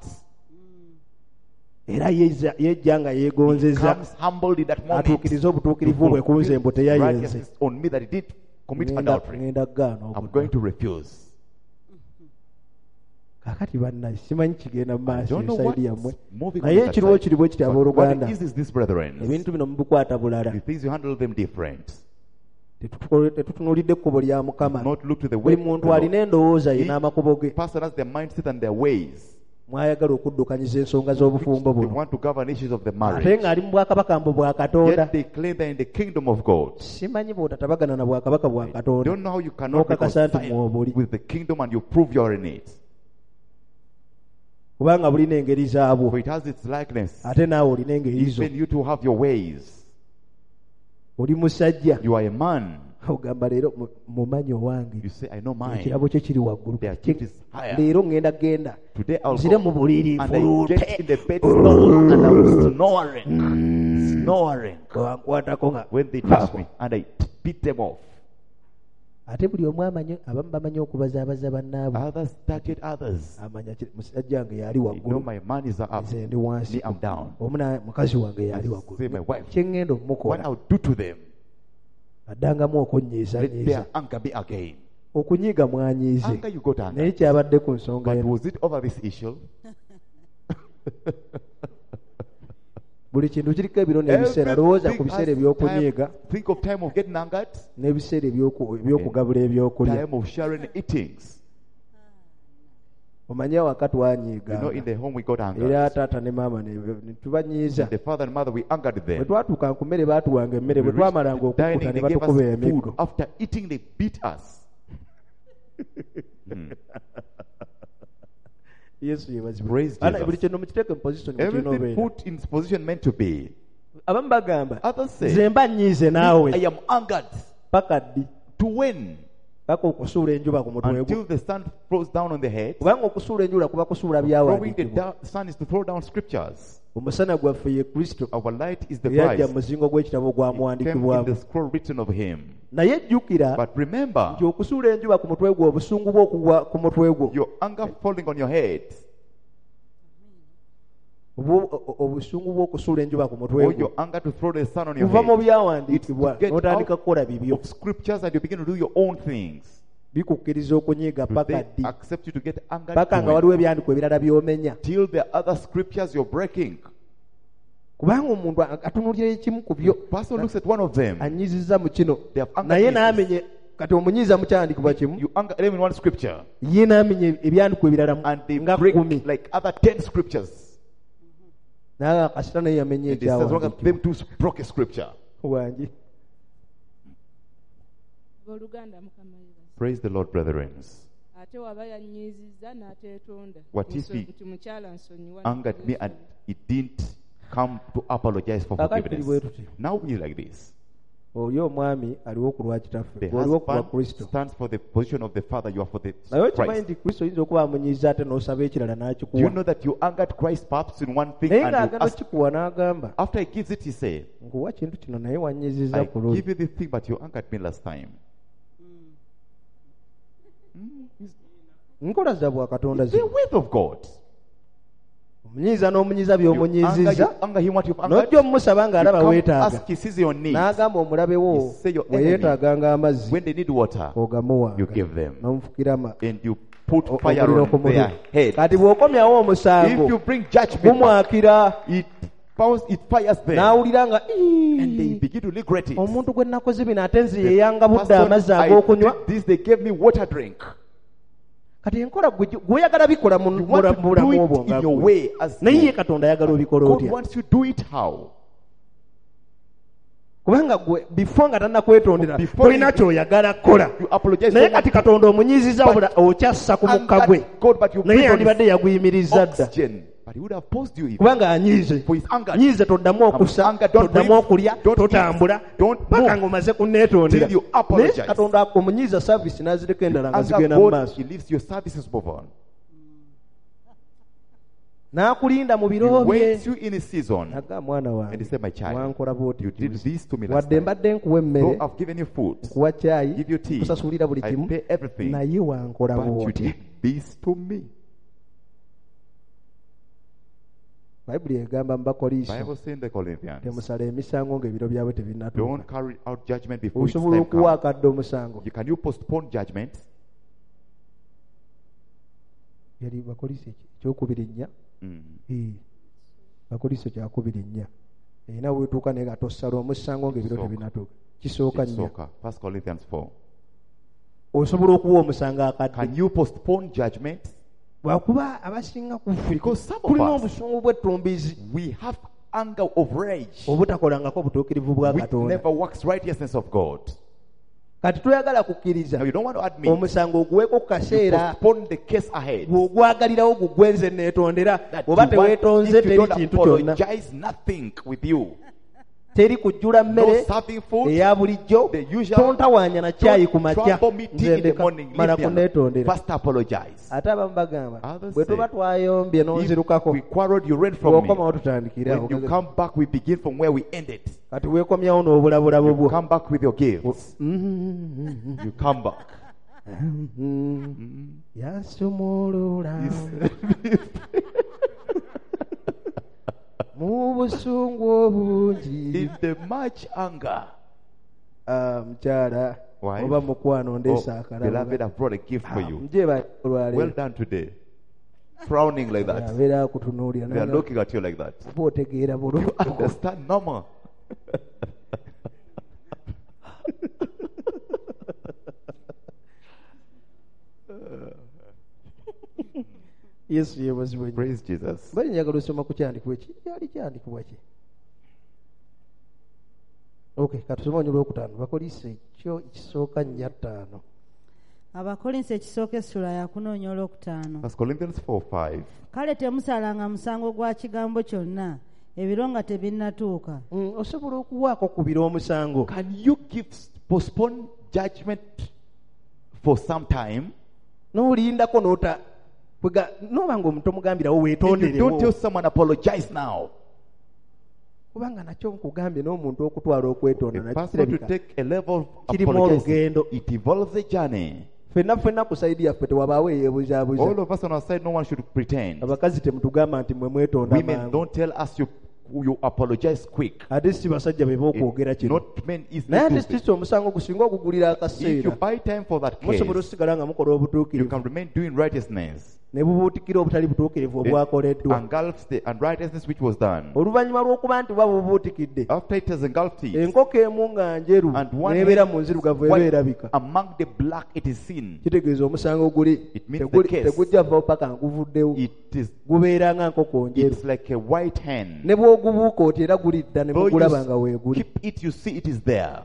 era yejja nga he yeegonzeza comes humbled in that moment atuukirize obutuukirivu bwe ku nze fulfill mbu teyayenze righteousness on me that he didn't commit adultery. ngenda kugaana I'm obudde going to refuse. kakati bannaye simanyi kigenda mu I maaso don't know esaidi yammwe what's moving on naye that ekiriwo side. kiri bwe kiti But abooluganda what is this, brethren? ebintu bino mubikwata bulala The things you handle them different. tetutunulidde ekkubo lya Mukama. Not look to the way Buli of muntu the alina Lord. endowooza ye n'amakubo ge. Person has their mindset and their ways. Mwayagala okuddukanyiza ensonga z'obufumbo They buno. want to govern issues of the Ate marriage. ng'ali mu bwakabaka mbu bwa Katonda. Yet they claim they're in the kingdom of God. Simanyi bw'otatabagana na bwakabaka bwa Katonda. Don't know how you cannot N'okakasa nti reconcile mw'obuli. with the kingdom and you prove you're in it. Kubanga bulina engeri zaabwo. For it has its likeness. Ate naawe olina engeri zo. Even you to have your ways. Oli musajja. You are a man. Ogamba leero mumanyi owange. You say, I know mine. Ekirabo kye kiri waggulu. Their gift is higher. Leero ngenda. Today I'll Nzire mu go buliri and I get in the fuluute. bed and I was snoring. Wankwatako nga. When they touch me and I beat them off. Ate buli omu abamu bamanyi okubazaabaza bannaabwe. Others target others. Amanya musajja wange yali You know waggulu. my man is up. Nze ndi wansi. Me, I'm down. Mukazi wange yali Say waggulu. my wife. Kye ngenda What omukola. I'll do to them. Addangamu okunyiiza Let nyiiza. their anger be again. Okunyiiga mwanyiize. Anger you got Naye anger. kyabadde ku nsonga But eno. was it over this issue? Buli kintu kiriko ebiro n'ebiseera. Lowooza ku biseera ebyokunyiiga Think of time of getting angered. n'ebiseera ebyokugabula ebyokulya. Time of sharing eatings. Omanye awaka You twanyiiga. know, in the home we got Era angered. taata ne maama ne tubanyiiza. The father and mother, we angered Bwe them. twatuuka ku mmere baatuwanga emmere. Bwe We reached twamalanga the okukkuta dining, ne they gave batukuba us emiggo. food. After eating, they beat us. Yesu yebazibwe. Praise Ana Jesus. buli kintu mukiteeke mu position mukirina Everything obeera. put in its position meant to be. Abamu bagamba Others say, nze mba nnyiize I naawe am angered. paka ddi To when? paka okusuula enjuba ku mutwe Until gwo. the sun throws down on the head. Kubanga okusuula enjuba kuba kusuula Throwing the byawandiikibwa. sun is to throw down scriptures. Omusana gwaffe ye Kristo Our light is the eyajja prize. mu muzingo gw'ekitabo It came in gwamuwandiikibwamu. the scroll written of him. Naye jjukira But remember, nti okusuula enjuba ku mutwe gwo obusungu bwe okugwa ku mutwe gwo your anger falling on your head, obusungu bw'okusuula enjuba ku mutwe or gwo your anger to throw the sun on your kuva mu head, byawandiikibwa It's to get n'otandika out kukola bibyo of scriptures and you begin to do your own things. bikukkiriza okunyiiga Do paka they ddi accept you to get angered paka to nga when? waliwo ebyandiko ebirala by'omenya. Till there are other scriptures you're breaking. Kubanga omuntu atunuulira ekimu ku byo Pastor looks at one of them. anyiizizza mu kino They have angered naye Jesus. n'amenye kati omunyiiza mu kyandikibwa kimu You anger them in one scripture, ye n'amenya ebyandiko ebirala and they nga break 10 like other 10 scriptures. naye kasita naye yamenya And they say, as long as ekyawandiikibwa them two broke a scripture. wange. Oluganda Mukama yebaza. Praise the Lord, brethren. Ate waba yanyiizizza n'ateetonda. What if he Nti mukyala nsonyiwa. Angered me and it didn't come to apologize for Kakati tuli bwe forgiveness. tuti. Now we like this. Oli omwami aliwo ku lwa kitaffe The oliwo ku bwa husband Kristo. stands for the position of the father, you are for the Naye okimanyi Christ. nti Kristo oyinza okuba amunyiiza ate n'osaba ekirala Do you n'akikuwa know that you angered Christ perhaps in one thing naye and you ng'agenda ask, okikuwa n'agamba after he gives it, he say, nkuwa kintu kino naye wanyiizizza I ku luli. give you this thing, but you angered me last time. nkola za bwa Katonda It's the zino will of God. omunyiiza n'omunyiiza You by'omunyiizizza anger him what you've angered. n'ojja omusaba ng'alaba You come weetaaga ask, he sees your needs. n'agamba omulabe wo You say your bwe enemy. yeetaaganga amazzi When they need water, ogamuwanga you give them. n'omufukirama And you put o- fire omuliro on ku their mubiri. head. Kati bw'okomyawo If you omusango bring judgment, gumwakira it fires them. n'awulira nga And they begin to regret it. omuntu gwe nakoze bino ate nze yeyanga budde Pastor, amazzi I ag'okunywa did this, they gave me water drink. kati enkola gw'oyagala bikola mu You want to bulamu do obwo it in nga your gwe. way. As naye ye you- Katonda ayagala obikola God otya wants you to do it how? kubanga gwe before nga tannakwetondera Before tolina you- kyoyagala kukola You apologize naye so much. kati Katonda omunyiiziza wabula okyassa ku mukka gwe God, but you naye breathe on yandibadde his yaguyimirizza dda oxygen. But he would have paused you even. kubanga anyiize For his anger. nyiize toddamu okusa Anger, don't toddamu breathe, okulya don't totambula eat, don't paka move ng'omaze kunneetondera till you apologize. naye Katonda omunyiiza service n'azireka endala nga Anger zigenda mu God, maaso he leaves your services move on. n'akulinda mu He biro bye waits you in his season. naga mwana And he wange said, my child, wankola bw'oti you did this to me last wadde time. mbadde nkuwa Though emmere I've given you food, nkuwa caayi give you tea, kusasulira buli I kimu pay everything, naye wankola but you bw'oti did this to me. bayibuli egamba mu bakoliiso Bible says in the Corinthians, temusala emisango ng'ebiro byabwe don't tebinnatuuka carry out judgment before its osobola time okuwa comes. akadde omusango Can you postpone judgment? yali bakoliiso ekyokubiri nnya bakoliiso kyakubiri nnya era wetuuka naye nga tosala omusango ng'ebiro Kisooka. tebinatuuka kisooka nnyo Kisoka. 1 Corinthians 4. osobola okuwa omusango akadde Can you postpone judgment? lwakuba abasinga ku ffe Because some of tulina us, obusungu bw'ettumbizi we have anger of rage. obutakolangako butuukirivu bwa Which Katonda never works righteousness of God. kati toyagala kukkiriza Now you don't want to admit. omusango oguweeko ku You kaseera postpone the case ahead. bw'ogwagalirawo gugwenze neetondera That oba you want, teweetonze if you teri don't kintu kyonna apologize, nothing with you. teri kujjula No mmere serving food. eya bulijjo The usual. tontawaanya na caayi ku makya Trouble me tea in the morning. mala Leave me kuneetondera First apologize. ate abamu bagamba Others bwe say, tuba twayombye If n'onzirukako we quarreled, you ran from me. bw'okomawo tutandikira awo. When you come back, we begin from where we ended. kati weekomyawo n'obulabulabo bwo Come back with your gifts. You come back. yasumulula mu busungu obungi In the much anger. mukyala Wife. oba mukwano ndeesa Oh, beloved, akalabo I've brought a gift for you. mujeba Well olwaleero done today. Frowning like that. abeera akutunuulira They are looking at you like that. oba otegeera bulungi Understand normal. yesu yeebazibwe nnyo Praise Jesus. bali njagala osoma ku kyandikibwa ki kyali kyandikibwa ki okay katusoma onyo olwokutaano bakolise ekyo ekisooka 4:5 abakolinsi ekisooka essula yakunoonya olwokutaano 1 Corinthians 4:5. kale temusalanga musango gwa kigambo kyonna ebiro nga tebinnatuuka osobola okuwaako kubira omusango Can you postpone judgment for some time? n'olindako noba nga omuntu omugambirawo If you don't tell weetonderewo someone, apologize now. kubanga nakyo nkugambye n'omuntu okutwala okwetonda A nakyo person to kirabika take a level of Kirimu apologizing, olugendo. it involves a journey. ffenna ku saidi yaffe tewabaawo eyeebuzaabuza All of us on our side, no one should pretend. abakazi temutugamba nti mwe mwetonda Women, mangu don't tell us you apologize quick. ate si basajja be b'okwogera kino Not men easily naye ate do this. sisi omusango gusinga okugulira If you akaseera buy time for that case, musobola osigala nga mukola you obutuukirivu can remain doing righteousness. ne bubuutikira obutali butuukirivu obwakoleddwa Engulfs the unrighteousness which was done. oluvannyuma lw'okuba nti buba bubuutikidde After it has engulfed it, enkoko emu nga njeru and one n'ebeera head mu nzirugavu eba white erabika among the black it is seen. kitegeeza omusango guli It means the case. tegujja vawo paka nguvuddewo It is. gubeera nga nkoko njeru It's like a white hen. ne bw'ogubuuka oti era gulidda ne Though mugulaba you nga weeguli keep it, you see it is there.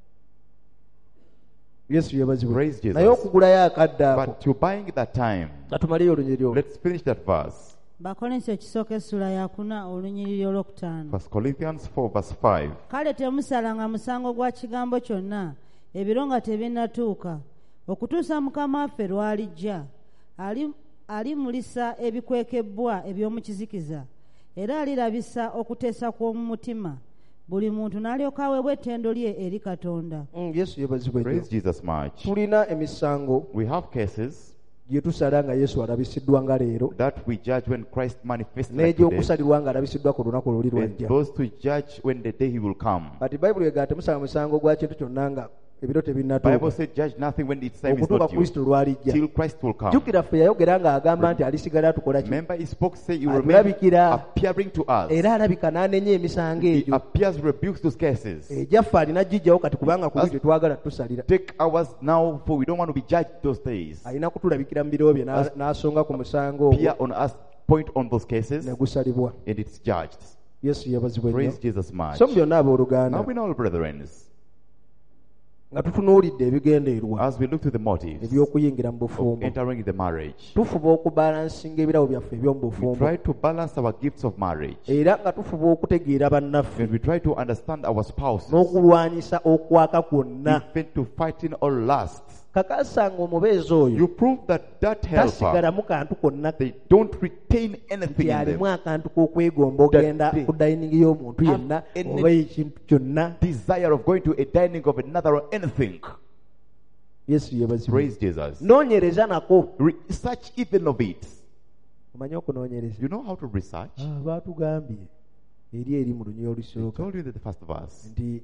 yesu yebazibwe Praise Jesus. naye okugulayo akadde ako But you're buying that time. katumaleyo olunyiri olwo Let's finish that verse. bakolinsi ekisooka essula yakuna olunyiriri olwokutaano 1 Corinthians 4 verse 5. kale temusalanga musango gwa kigambo kyonna ebiro nga tebinnatuuka okutuusa mukama waffe lw'alijja alimulisa ebikwekebbwa eby'omu kizikiza era alirabisa okuteesa kw'omu mutima buli muntu n'alyoka aweebwa ettendo lye eri Katonda. yesu yebazibwe nnyo Praise Jesus much. tulina emisango We have cases gye tusala nga yesu alabisiddwa nga leero that we judge when Christ manifests like today, n'egyokusalirwa nga alabisiddwa ku lunaku luli and lwajja those to judge when the day he will come. kati bayibuli egaa temusala musango gwa kintu kyonna nga ebiro Bible tebinnatuuka said, judge nothing when its time is okutuuka not due, kristo lw'alijja till Christ will come. jjukira ffe yayogera ng'agamba nti alisigala tukola ki Remember, he spoke, say, you remain atulabikira appearing to us. era alabika n'anenya emisango He egyo appears, rebukes those cases. egyaffe alina gijjawo kati kubanga kuli As- tetwagala tusalira Take ours now, for we don't want to be judged those days. alina kutulabikira mu biro bye As- n'asonga ku musango Appear ogwo on us, point on those cases, ne gusalibwa and it's judged. yesu yebazibwe nnyo Praise Jesus much. so mu byonna abooluganda Now we know, brethren, nga tutunuulidde ebigendererwa as we look to the motives eby'okuyingira mu of bufumbo entering the marriage, tufuba okubalansinga ebirabo byaffe eby'omu we bufumbo try to balance our gifts of marriage, era nga tufuba okutegeera bannaffe and we try to understand our spouses, n'okulwanyisa okwaka kwonna even to fighting all lusts. kakasanga omubeezi oyo You prove that helper, tasigalamu kantu konna they don't retain anything nti in alimu them. akantu k'okwegomba ogenda they ku dayiningi y'omuntu have yenna any- oba ekintu kyonna Desire of going to a dining of another or anything. yesu yebazibwe Praise Jesus. noonyereza nako Research even of it. omanyi okunoonyereza You know how to research? baatugambye eri mu lunyiri I olusooka told you that the first verse. nti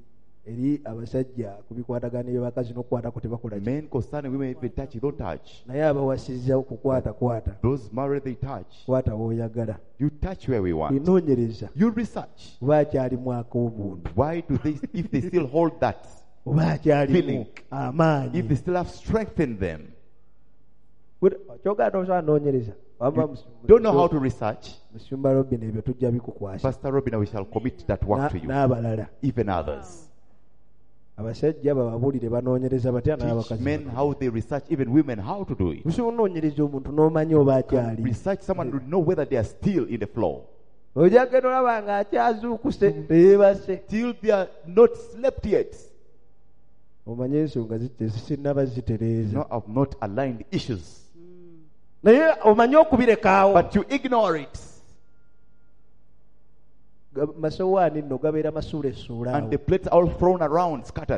eri abasajja ku bikwatagana eby'abakazi n'okukwatako tebakola ki. Men concerning women, if they touch, you don't touch. naye abawasizza okukwata Those married, they touch. kwata w'oyagala. You touch where we want. enoonyereza You research. oba akyalimu ak'obuntu Why do they, if they still hold that, oba akyalimu Feeling. if they amaanyi. still have strength in them? kyogera tosobola noonyereza. You don't know how to research. musumba robin ebyo tujja bikukwasa. Pastor Robin, we shall commit that work to you. n'abalala Even others. abasajja bababuulire banoonyereza batya Teach n'abakazi men batya. how they research, even women how to do it. Busobola onoonyereza omuntu n'omanya oba akyali. Research someone to know whether they are still in the floor. ojja genda olaba nga akyazuukuse teyeebase. Till they are not slept yet. omanye ensonga zisinnaba zitereeza. No, I've not aligned issues. naye omanye okubirekaawo. But you ignore it. masowaani nno gabeera masuulesuula And awo. the plates are all thrown around, scattered.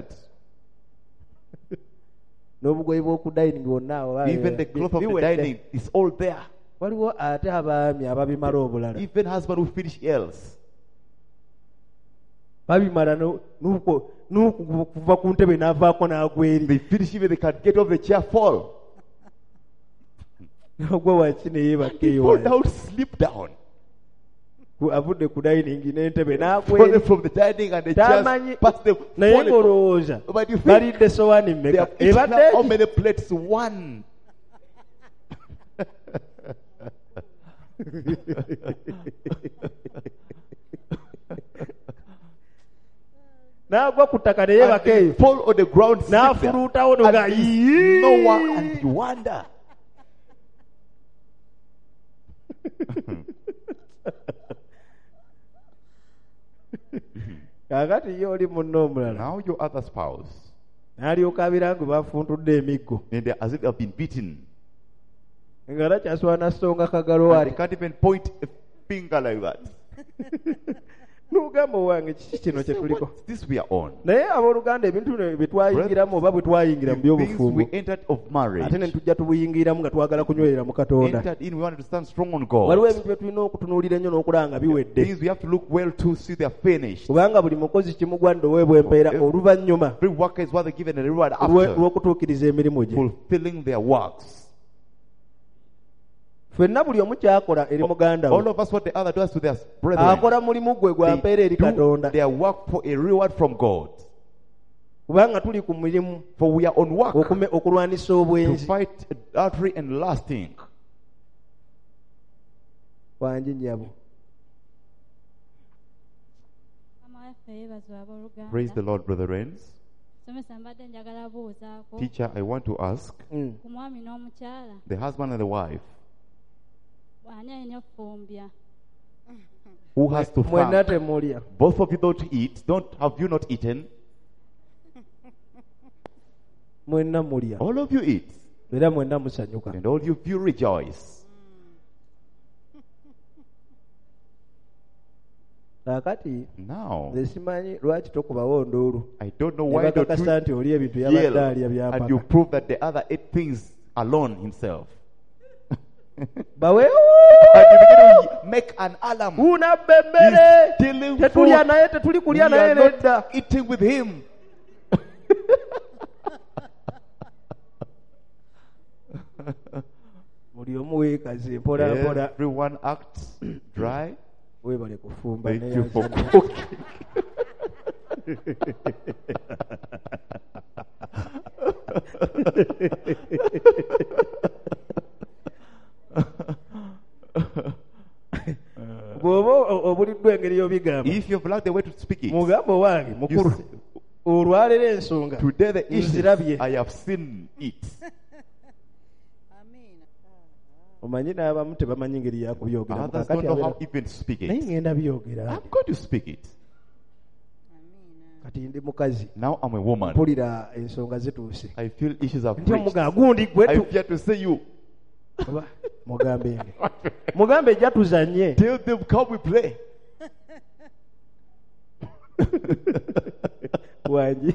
n'obugoye bw'oku dining bwonna awo Even the cloth of the biwedde. dining is all there. waliwo ate abaami ababimala obulala. Even husband who finish else. babimala n'okuva ku ntebe n'avaako n'agwa eri. They finish even they can get off the chair, fall. n'ogwa wansi ne yeebaka They fall eyo. down, sleep down. avudde ku dining n'entebe n'agwa Falling eri. from the dining and the Tamanyi- chairs past them. naye falling. ng'olowooza But you think balidde sowaani they mmeka have eaten ebadde how eki? many plates? One. n'agwa ku ttaka ne And yeebaka they eyo. fall on the ground, sleep there. n'afuluutawo And noga there's no one, and you wonder. kaakati ye oli munno omulala Now your other spouse, n'alyoka abira ngu bafuntudde emiggo and they, as if they have been beaten, nga takyasobola nasonga kagalo and they ati can't even point a finger like that. n'ogamba owange kiki kino kye tuliko. What's this we are on? naye abooluganda ebintu bino bye twayingiramu oba bwe twayingira mu The things by'obufumbo we entered of marriage, ate ne tujja tubuyingiramu nga twagala kunywerera mu katonda. entered in, we wanted to stand strong on waliwo God. ebintu bye tulina okutunuulira ennyo n'okulaba nga biwedde. Things we have to look well to see they are finished. kubanga buli mukozi kimugwa ndoweebwa empeera oluvannyuma Every worker is what they given a reward lwe- after lw'okutuukiriza emirimu gye. fulfilling their works. ffenna buli omu kyakola eri muganda All we of us, what the other does to their brethren, akola mulimu gwe gwa mpeera eri they do katonda. their work for a reward from God. kubanga tuli ku mulimu For we are on work okulwanisa to obwenzi. fight adultery and lasting. wangi nnyabo. Amawaffe yeebazibwa abooluganda. Praise the Lord, brethren. Somesa mbadde njagala buuzaako Teacher, I want to ask ku mwami n'omukyala the husband and the wife bw'ani alina effumbya who has to mwenna fast. temulya. Both of you don't eat. Have you not eaten? mwenna mulya All of you eat, era mwenna musanyuka. and all of you rejoice. kaakati Now, nze simanyi lwaki tokubawo nduulu I don't know ne why don't bakakasa nti you oli ebintu yabadde alya yell and you byapaka. prove that the other ate things alone himself. baweewo And you begin to make an alarm. unabba emmere He's stealing tetulya food. naye tetuli We kulya naye are not nedda. eating with him. buli omu weekaze mpola mpola. Everyone acts dry. weebale kufumba Thank you for neyanjana. cooking. bw'oba obuliddwa engeri y'obigamba If you've learned the way to speak it, mugambo wange you mukulu say, olwaleero ensonga today the issues, nzirabye. I have seen it. omanyi n'abamu tebamanyi ngeri yakubyogeramu Others don't know how even to speak naye it. ngenda byogera. I'm going to speak it. kati ndi mukazi Now I'm a woman. mpulira ensonga zituuse. I feel issues have nti reached. omugaa gundi I gwe fear to say you. oba mugambe nge mugambe ejja tuzanye. Tell them, come we play. wangi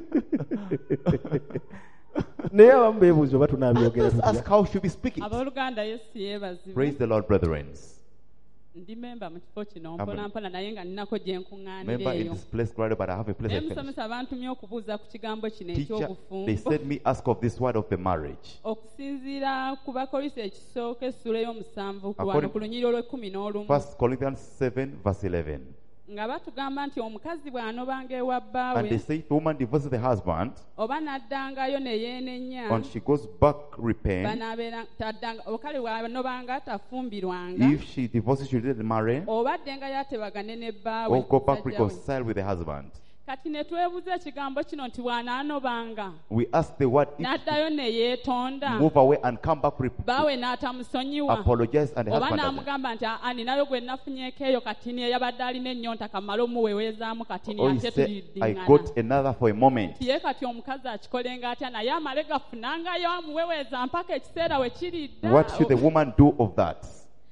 naye abamu beebuuza oba tunaabyogera Let's ask tutya. how should we speak it. abooluganda yesu yeebazibwe. Praise the Lord, brethren. ndi memba mu kifo kino mpolampola naye nga ninako gye nkuŋŋaanira Member in eyo. this place, Gloria, but I have a place Naye I fellowship. musomesa bantumye okubuuza ku kigambo kino Teacher, they eky'obufumbo said me ask of this word of the marriage. okusinziira ku bakolinso ekisooka essula ey'omusanvu ku wano According- ku lunyiri olw'ekkumi n'olumu 1 Corinthians 7 verse 11. nga batugamba nti omukazi bw'anobanga ewa And bbaawe they say if the woman divorces the husband oba n'addangayo ne yeenenya and she goes back repent, banaabeera taddanga okale bw'anobanga tafumbirwanga if she divorces, she didn't marry, oba addengayo atebagane ne bbaawe or go back musajja we. reconcile with the husband. kati ne twebuza ekigambo kino nti bw'anaanobanga We ask the word, if n'addayo ne yeetonda move away and come back, bbaawe n'atamusonyiwa apologize, and the oba husband doesn't. n'amugamba nti ninayo gwe nafunyeeko eyo katini eyabadde alina ennyonta kamale omuweweezaamu katini Or he ate said, I tuliddingana got another for a moment. ye kati omukazi akikolenga atya naye amale gafunangayo amuweweeza mpaka ekiseera we kiridda. What should the woman do of that?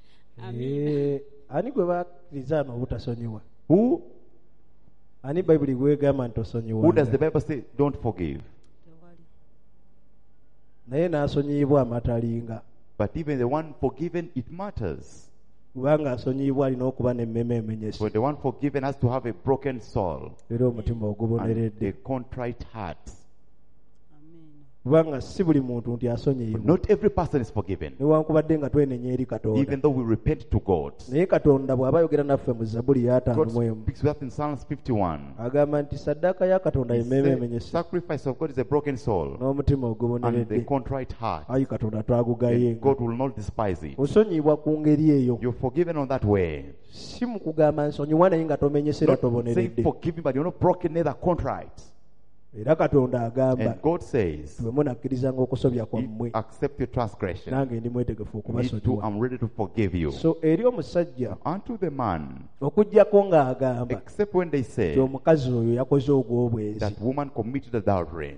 Ani gwe bakkiriza n'obutasonyiwa? Who Ani Bayibuli gwegamba nti does the osonyiwanga? Bible say don't forgive? Naye n'asonyiyibwa amatalinga. But even the one forgiven, it matters. Kubanga asonyiyibwa alina okuba n'emmeme emenyese. For the one forgiven has to have a broken soul Era omutima and oguboneredde. a contrite heart. Kubanga si buli muntu nti asonyiyibwa. Not every person is forgiven, Newankubadde nga twenenya eri Katonda. even though we repent to God. Naye Katonda bw'aba ayogera naffe mu Zabbuli ya God 5:1 speaks with us in Psalms 51. agamba nti saddaaka ya Katonda He y'emmeeme said, emenyese sacrifice of God is a broken soul n'omutima and the oguboneredde. contrite heart. Ayi Katonda And twagugayenga. God will not despise it. Osonyiyibwa ku ngeri eyo. You're forgiven on that way. Si mu kugamba nsonyiwa naye nga tomenyese era Not saying toboneredde. forgiving, but you're not broken, neither contrite. Era Katonda agamba And God says, bwe munakkirizanga okusobya if kwammwe accept your transgression, nange ndi mwetegefu me too, okubasonyiwa. I'm ready to forgive you. So eri omusajja Unto the man, okuggyako ng'agamba except when they say nti omukazi oyo yakoze ogw'obwenzi. that woman committed adultery.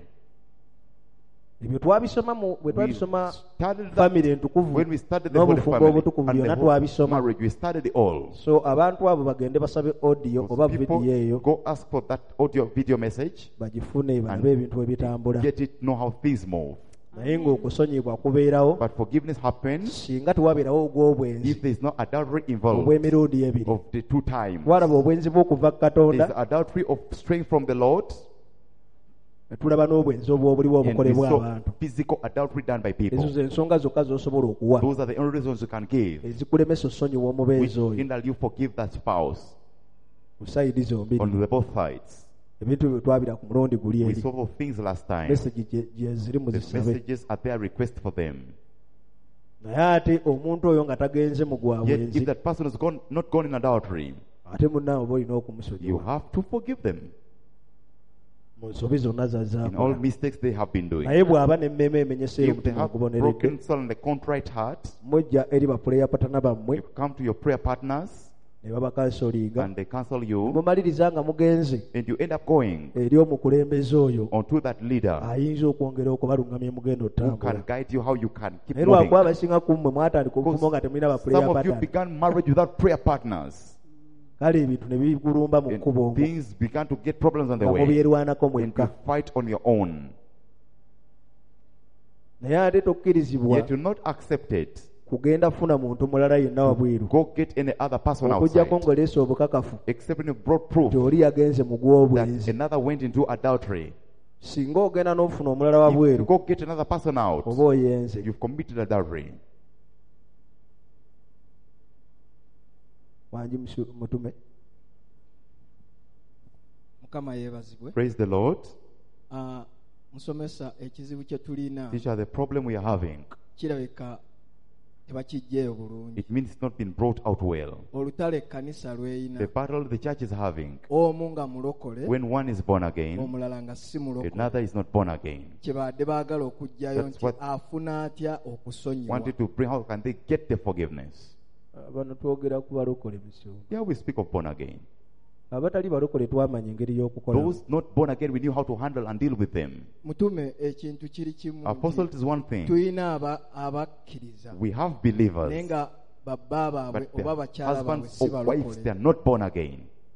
Ebyo twabisoma bwe twabisoma Studied that famire entukuvu when we studied the Holy n'obufungo Family obutukuvu and the byonna whole twabisoma. marriage, we studied it all. So abantu abo bagende basabe audio oba Those vidiyo eyo people go ask for that audio video message, bagifune balabe ebintu bwe bitambula. get it, know how things move. Naye ng'okusonyibwa kubeerawo But forgiveness happens singa tewabeerawo ogw'obwenzi if there is no adultery involved obw'emirundi ebiri. of the two times. Twalaba obwenzi bw'okuva ku There is Katonda, adultery of straying from the Lord, ne tulaba n'obwenzi obw'obuliwo and we obukolebwa saw abantu. physical adultery done by Ezo people. ze ensonga zokka z'osobola okuwa Those are the only reasons you can give, ezikulemesa osonyiwa which omubeezi oyo hinder you forgive that spouse ku sayidi zombiri. on the both sides. Ebintu bye twabira ku mulundi guli We eri. saw those things last time. Mesagi gye ziri The muzisabe. messages are there, request for them. Naye ate omuntu oyo nga tagenze mu gwa Yet bwenzi, if that person is not gone in adultery, ate munnawe oba olina you okumusonyiwa have to forgive them mu nsobi zonna in all zazaakola. mistakes they have been doing. Naye bw'aba n'emmeeme emenyese If they omutima have oguboneredde, broken soul and a contrite heart, mujja eri bapuleya patana bammwe you come to your prayer partners ne babakansolinga, and they counsel you, mumaliriza nga mugenze and you end up going eri omukulembeze oyo onto that leader ayinza okwongera okubalungamya mugenda who can otambula. guide you how you can keep Naye moving. lwakuba abasinga ku mmwe mwatandika obufumo nga temulina bapuleya Some of you patana, began marriage without prayer partners, kale ebintu ne bigulumba mu kkubo and omwo things began to get problems on the nga way, mubyerwanako and you mwekka. fight on your own. Naye ate tokkirizibwa Yet you're not accepted. kugenda funa muntu mulala yenna wabweru Go get any other person okuggyako outside, ng'oleesa obukakafu except when you brought proof nti oli yagenze mu gw'obwenzi. that another went into adultery. Singa ogenda n'ofuna omulala If you wabweru go get another person out, oba oyenze. you've committed adultery. Wangi mutume. Mukama yeebazibwe. Praise the Lord. Musomesa ekizibu kye tulina Teacher, the problem we are having, kirabika tebakijjeeyo bulungi. it means it's not been brought out well. Olutalo ekkanisa lweyina The battle the church is having, omu nga mulokole when one is born again, omulala nga si mulokole, another is not born again. kyebadde baagala okuggyayo That's nti what- afuna atya okusonyiwa. Wanted to bring, how can they get the forgiveness? Bano twogera ku balokole bisooka. Here we speak of born again. Abatali balokole twamanya engeri y'okukola. Those not born again, we knew how to handle and deal with them. Mutume ekintu kiri kimu Apostle, nti it is one thing. tulina abakkiriza We have naye believers, nga babba baabwe but oba their bakyala baabwe husbands si or wives, they balokole. are not born again.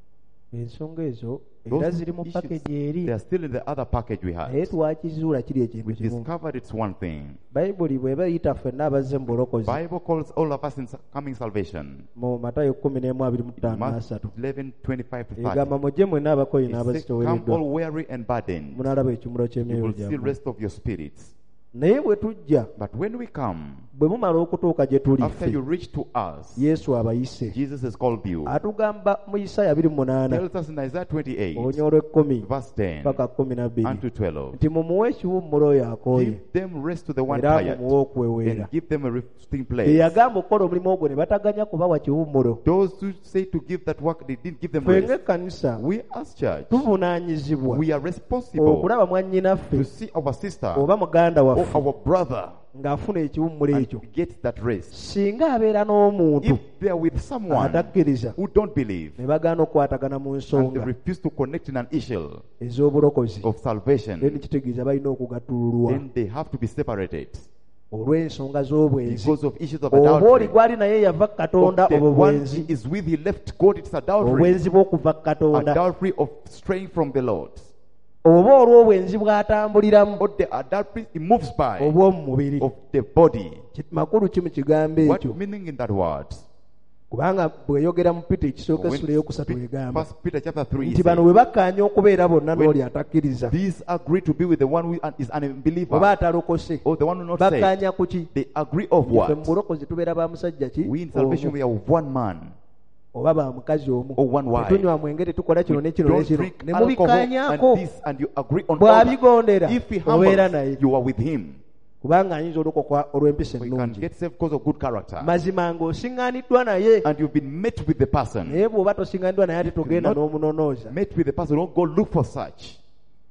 ensonga ezo Those era ziri mu issues, pakeji eri they are still in the other package we naye had. twakizuula kiri ekintu We kimu discovered it's one thing. bayibuli bw'eba yita ffenna abazze mu bulokozi Bible calls all of us in coming salvation. mu matayo 11:25 Mark 3 11:25 to 30. egamba mujje mwenna abakoyi It says, come n'abazitowereddwa all weary and burdened. munalaba ekimuro You ky'emyoyo will see gyammwe rest of your spirits. naye bwe tujja But when we come, bwe mumala okutuuka gye tuli after ffe you reach to us, yesu abayise Jesus has called you. atugamba mu isaya 28 Tells us in Isaiah 28, olunya olw'ekkumi verse 10 paka 12 unto 12. nti mumuwe ekiwummula oyo akooye Give them rest to the one era tired, mumuwe okweweera and give them a resting be place. yagamba okukola omulimu ogwo ne bataganya kubawa kiwummulo Those who say to give that work, they didn't give them ffe rest. ng'ekkanisa We as church, tuvunaanyizibwa we are responsible okulaba mwannyinaffe to see our sister oba muganda or waffe our brother ng'afuna ekiwummulo ekyo and get that rest. singa abeera n'omuntu If they are with someone atakkiriza who don't believe ne bagaana okukwatagana mu and they nsonga refuse to connect in an issue ez'obulokozi of salvation, then kitegeeza balina okugattululwa then they have to be separated olw'ensonga z'obwenzi because of issues of oba oli adultery. gwali naye yava ku katonda Of the obwo one bwenzi he is with, he left God, it's adultery. obwenzi bw'okuva ku katonda Adultery of straying from the Lord. oba olw'obwenzi bw'atambuliramu Or the adultery he moves by obw'omu mubiri of the body. makulu ki mu kigambo What ekyo meaning in that word? kubanga bweyogera mu pita ekisooka When essula eyokusatu egamba First Peter chapter 3 nti bano bwe bakkaanya okubeera bonna When n'oli atakkiriza these agree to be with the one who is an oba unbeliever atalokose or the one who not saved. bakkaanya ku ki They agree of ffe mu what? bulokozi tubeera ba musajja ki We in salvation omu, we are of one man oba ba mukazi omu or one wife. tetunywa mwenge tetukola kino We ne kino ne don't kino drink ne alcohol mubikkaanyaako and this and you agree on all that. bw'abigondera If he obeera humbles, naye you are with him. kubanga ayinza olokoka olw'empisa We can ennungi get saved because of good character. mazima ng'osiŋŋaaniddwa naye And you've been met with the person. naye bw'oba tosiŋŋaaniddwa naye ate togenda not- n'omunonooza Met with the person. Don't go look for such.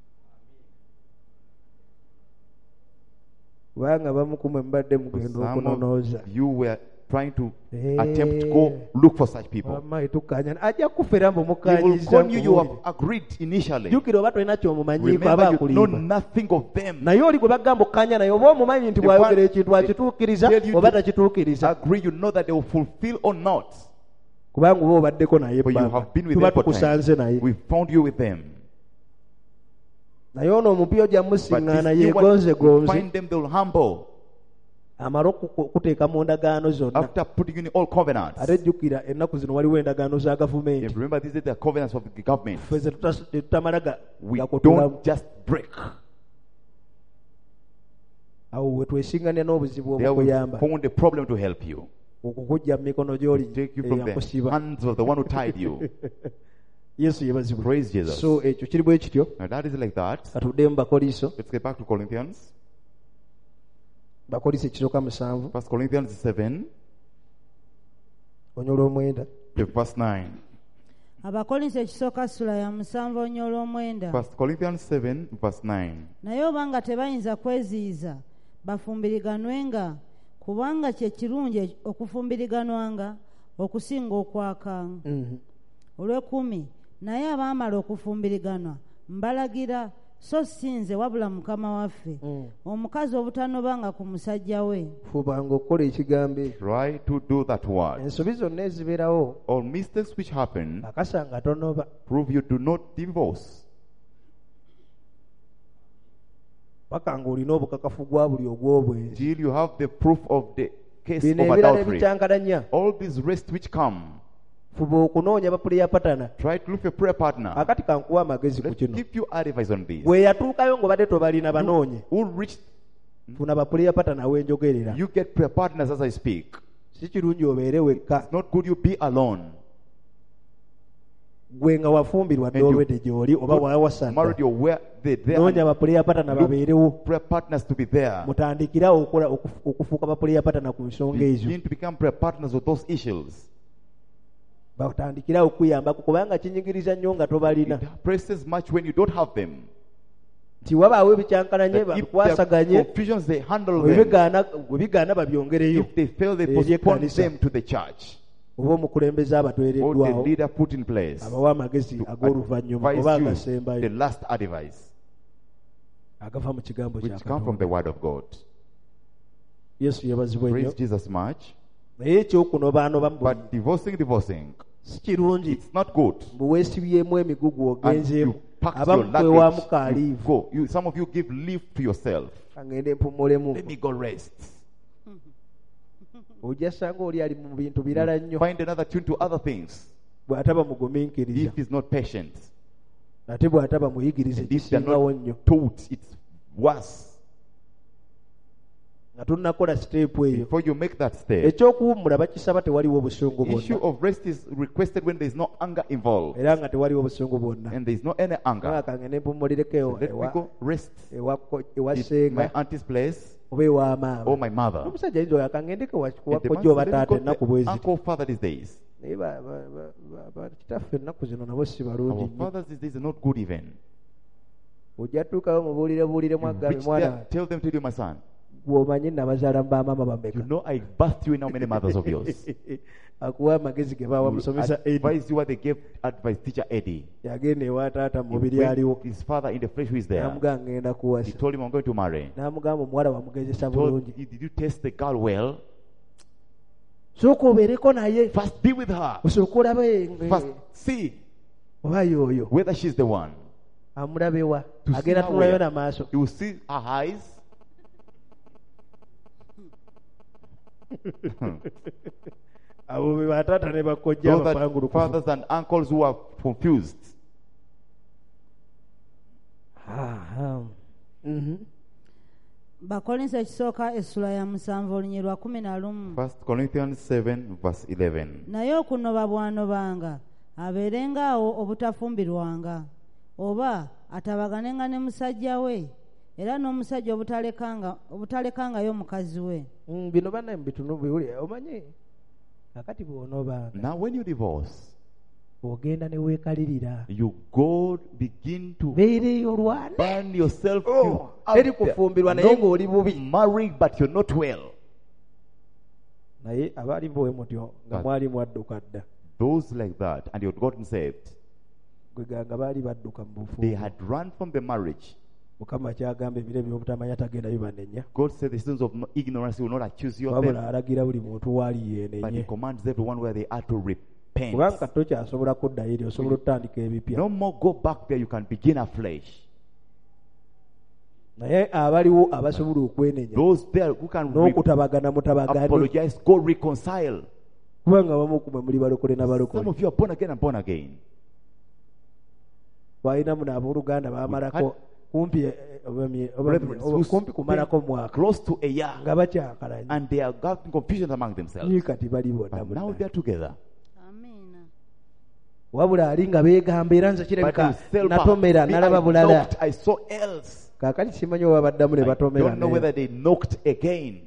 kubanga bamu kumwe mubadde mugenda Some okunonooza of you were trying to Eh. attempt to go look for such people. wamma tukkaanya ajja kufera mbu He will mukkaanyiza call you, you have nkuwulire. agreed initially. jjukira oba tolina kyomumanyiiko aba Remember, you know akulimba nothing of them. naye oli gwe bagamba okkaanya naye oba omumanyi nti The bw'ayogera one- ekintu akituukiriza tell you oba to- takituukiriza Agree, you know that they will fulfill or not. kubanga oba obaddeko naye But you ebbanga have been with tuba them for tukusanze time. naye We found you with them. naye ono omupya ojja But musiŋŋaana this new one, yeegonze you gonze find them, they will humble. amale okuteeka mu ndagaano zonna After putting in all covenants. ate jjukira ennaku zino waliwo endagaano za If gavumenti remember, these are the covenants of the government. ffe ze tetutamala We gakotulamu don't just break. awo we twesiŋŋanya n'obuzibu There we obukuyamba found a problem to help you. okukujja mu mikono gy'oli Take you from the eyakusiba hands of the one who tied you. yesu yebazibwe Praise Jesus. so ekyo kiri bwe kityo Now that is like that. katudde mu bakoliso Let's get back to Corinthians. bakoliso ekisooka 7 First Corinthians 7, onyola omwenda verse 9. abakolinso ekisooka ssula ya 7 onyola omwenda First Corinthians 7, verse 9. naye obanga tebayinza kweziyiza bafumbiriganwenga kubanga kye kirungi okufumbiriganwanga okusinga okwakanga olw'ekumi naye abaamala okufumbiriganwa mbalagira so si nze wabula mukama waffe omukazi obutanobanga ku musajja we fubanga okukola ekigambo ekyo Try to do that word. ensobi zonna ezibeerawo All mistakes which happen akasanga tonoba prove you do not divorce. paka ng'olina obukakafu bwa buli ogw'obwenzi Till you have the proof of the case bino of ebirala adultery. ebikyankalanya All these rest which come, fuba okunoonya bapuleya patana try to look for a prayer partner. akati kankuwa amagezi ku Let's kino give you advice on this. bwe yatuukayo ng'obadde tobalina banoonye Who reach, funa bapuleya patana wenjogerera you get prayer partners as I speak. si kirungi obeere wekka It's not good you be alone. gwe nga wafumbirwa dde And you olwedde gy'oli oba Got wawasanta married, you're where they're there. noonya And bapuleya patana look babeerewo prayer partners to be there. mutandikirawo okufuuka bapuleya patana ku nsonga ezo Begin to become prayer partners with those issues. batandikirawo okuyambako kubanga kinyigiriza nnyo nga tobalina It presses much when you don't have them. nti wabaawo ebikyankalanye If there bakwasaganye are confusions, they handle bwe them. bigaana babyongereyo If they fail, they Eri postpone ekkanisa. them to the church. oba omukulembeze Or the abatwereddwawo leader put in place. abawa amagezi To ag'oluvannyuma oba advise you agasembayo the last advice, agava mu kigambo which kya come from Katonda the word of God. yesu yebazibwa nnyo Praise Jesus much. naye ekyokunobaanoba But divorcing, si kirungi It's not good. mbu weesibyemu emigugu And ogenzeemu you pack abamu your kwewamu luggage. ka You liivu go. Some of you give leave to yourself. agende mpumulemu Let me go rest. ojja sanga oli ali mu bintu birala nnyo Find another tune to other things. bw'ataba mugumiikiriza If he's not patient, ate bw'ataba muyigiriza and if they're ekisingawo not nnyo taught, it's worse. nga tunnakola siteepu eyo Before you make that step, ekyokuwummula bakisaba tewaliwo busungu the issue bwonna of rest is requested when there is no anger involved, era nga tewaliwo busungu bwonna and there is no any nga anger. kangende mpumulireko Let me go rest ewa in my senga auntie's place oba ewa maama or my mother. omusajja ayinza oyo kaŋŋendeko And the man wakojja said, oba "Let me taata go ennaku to bwe the ziti uncle father these days. naye kitaffe ennaku zino nabo si balungi Our nnyo fathers these days are not good even. ojja tuukayo mubuulirebuuliremu You agambe reach mwana there, tell them, tell you, my son, gwomanyi nabazaala mu bamaama you bameka know I birthed you in how many mothers of yours. akuwa amagezi ge bawa musomesa edi Advise you what they gave advice teacher Eddie. yagenda ewa taata mu He mubiri went aliwo to his father in the flesh who is there. namugamba ngenda He kuwasa told him, I'm going to marry. n'amugamba omuwala wamugezesa Told, bulungi did you test the girl well? sooka obeereko naye First be with her. osooka olabe First see oba yoyo whether she's the one. amulabewa To see agenda her tunulayo where? namaaso You will see her eyes. abo be bataata ne bakojja Those that abapangulukufu fathers and uncles who are confused. bakolinso ekisooka essula ya 7 olunyi lwa 11 1 Corinthians 7 verse 11. naye okunoba bw'anobanga abeerengaawo obutafumbirwanga oba atabaganenga ne musajja we era n'omusajja obutalekangayo mukazi we. bino bana mubitunu biwuli omanyi kakati bw'onobanga Now when you divorce, ogenda ne weekalirira you go begin to beereyo olwana burn yourself eri kufumbirwa naye ng'oli bubi married but you're not well. naye abaali bwe mutyo nga But- mwali mwadduka dda Those like that, and you had gotten saved, gweganga baali badduka mu they bufumbo had run from the marriage. mukama kyagamba ebiro by'obutamanya tagenda bibanenya God said the sins of ignorance will not accuse you of wabula them, alagira buli muntu waali but He yeenenye commands everyone where they are to repent. kubanga tokyasobola kuddayo eri osobola okutandika ebipya No more go back there, you can begin afresh. naye abaliwo abasobola okwenenya Those there who can n'okutabagana mutabagane apologize, go reconcile. kubanga abamu kumwe muli balokole Some n'abalokole of you are born again and born again. twalina muno abooluganda bamalako kumpi Brethren, who's kumpi kumalako mwaka close to a year, nga bakyakalanye and they are having confusion among themselves. ni kati bali bonna But now bonna they are together. amiina. wabula ali nga beegamba era nze But kirabika you sell natomera back. Me, nalaba I bulala knocked, I saw else. kaakati simanyi oba baddamu ne I batomera don't know whether they knocked again.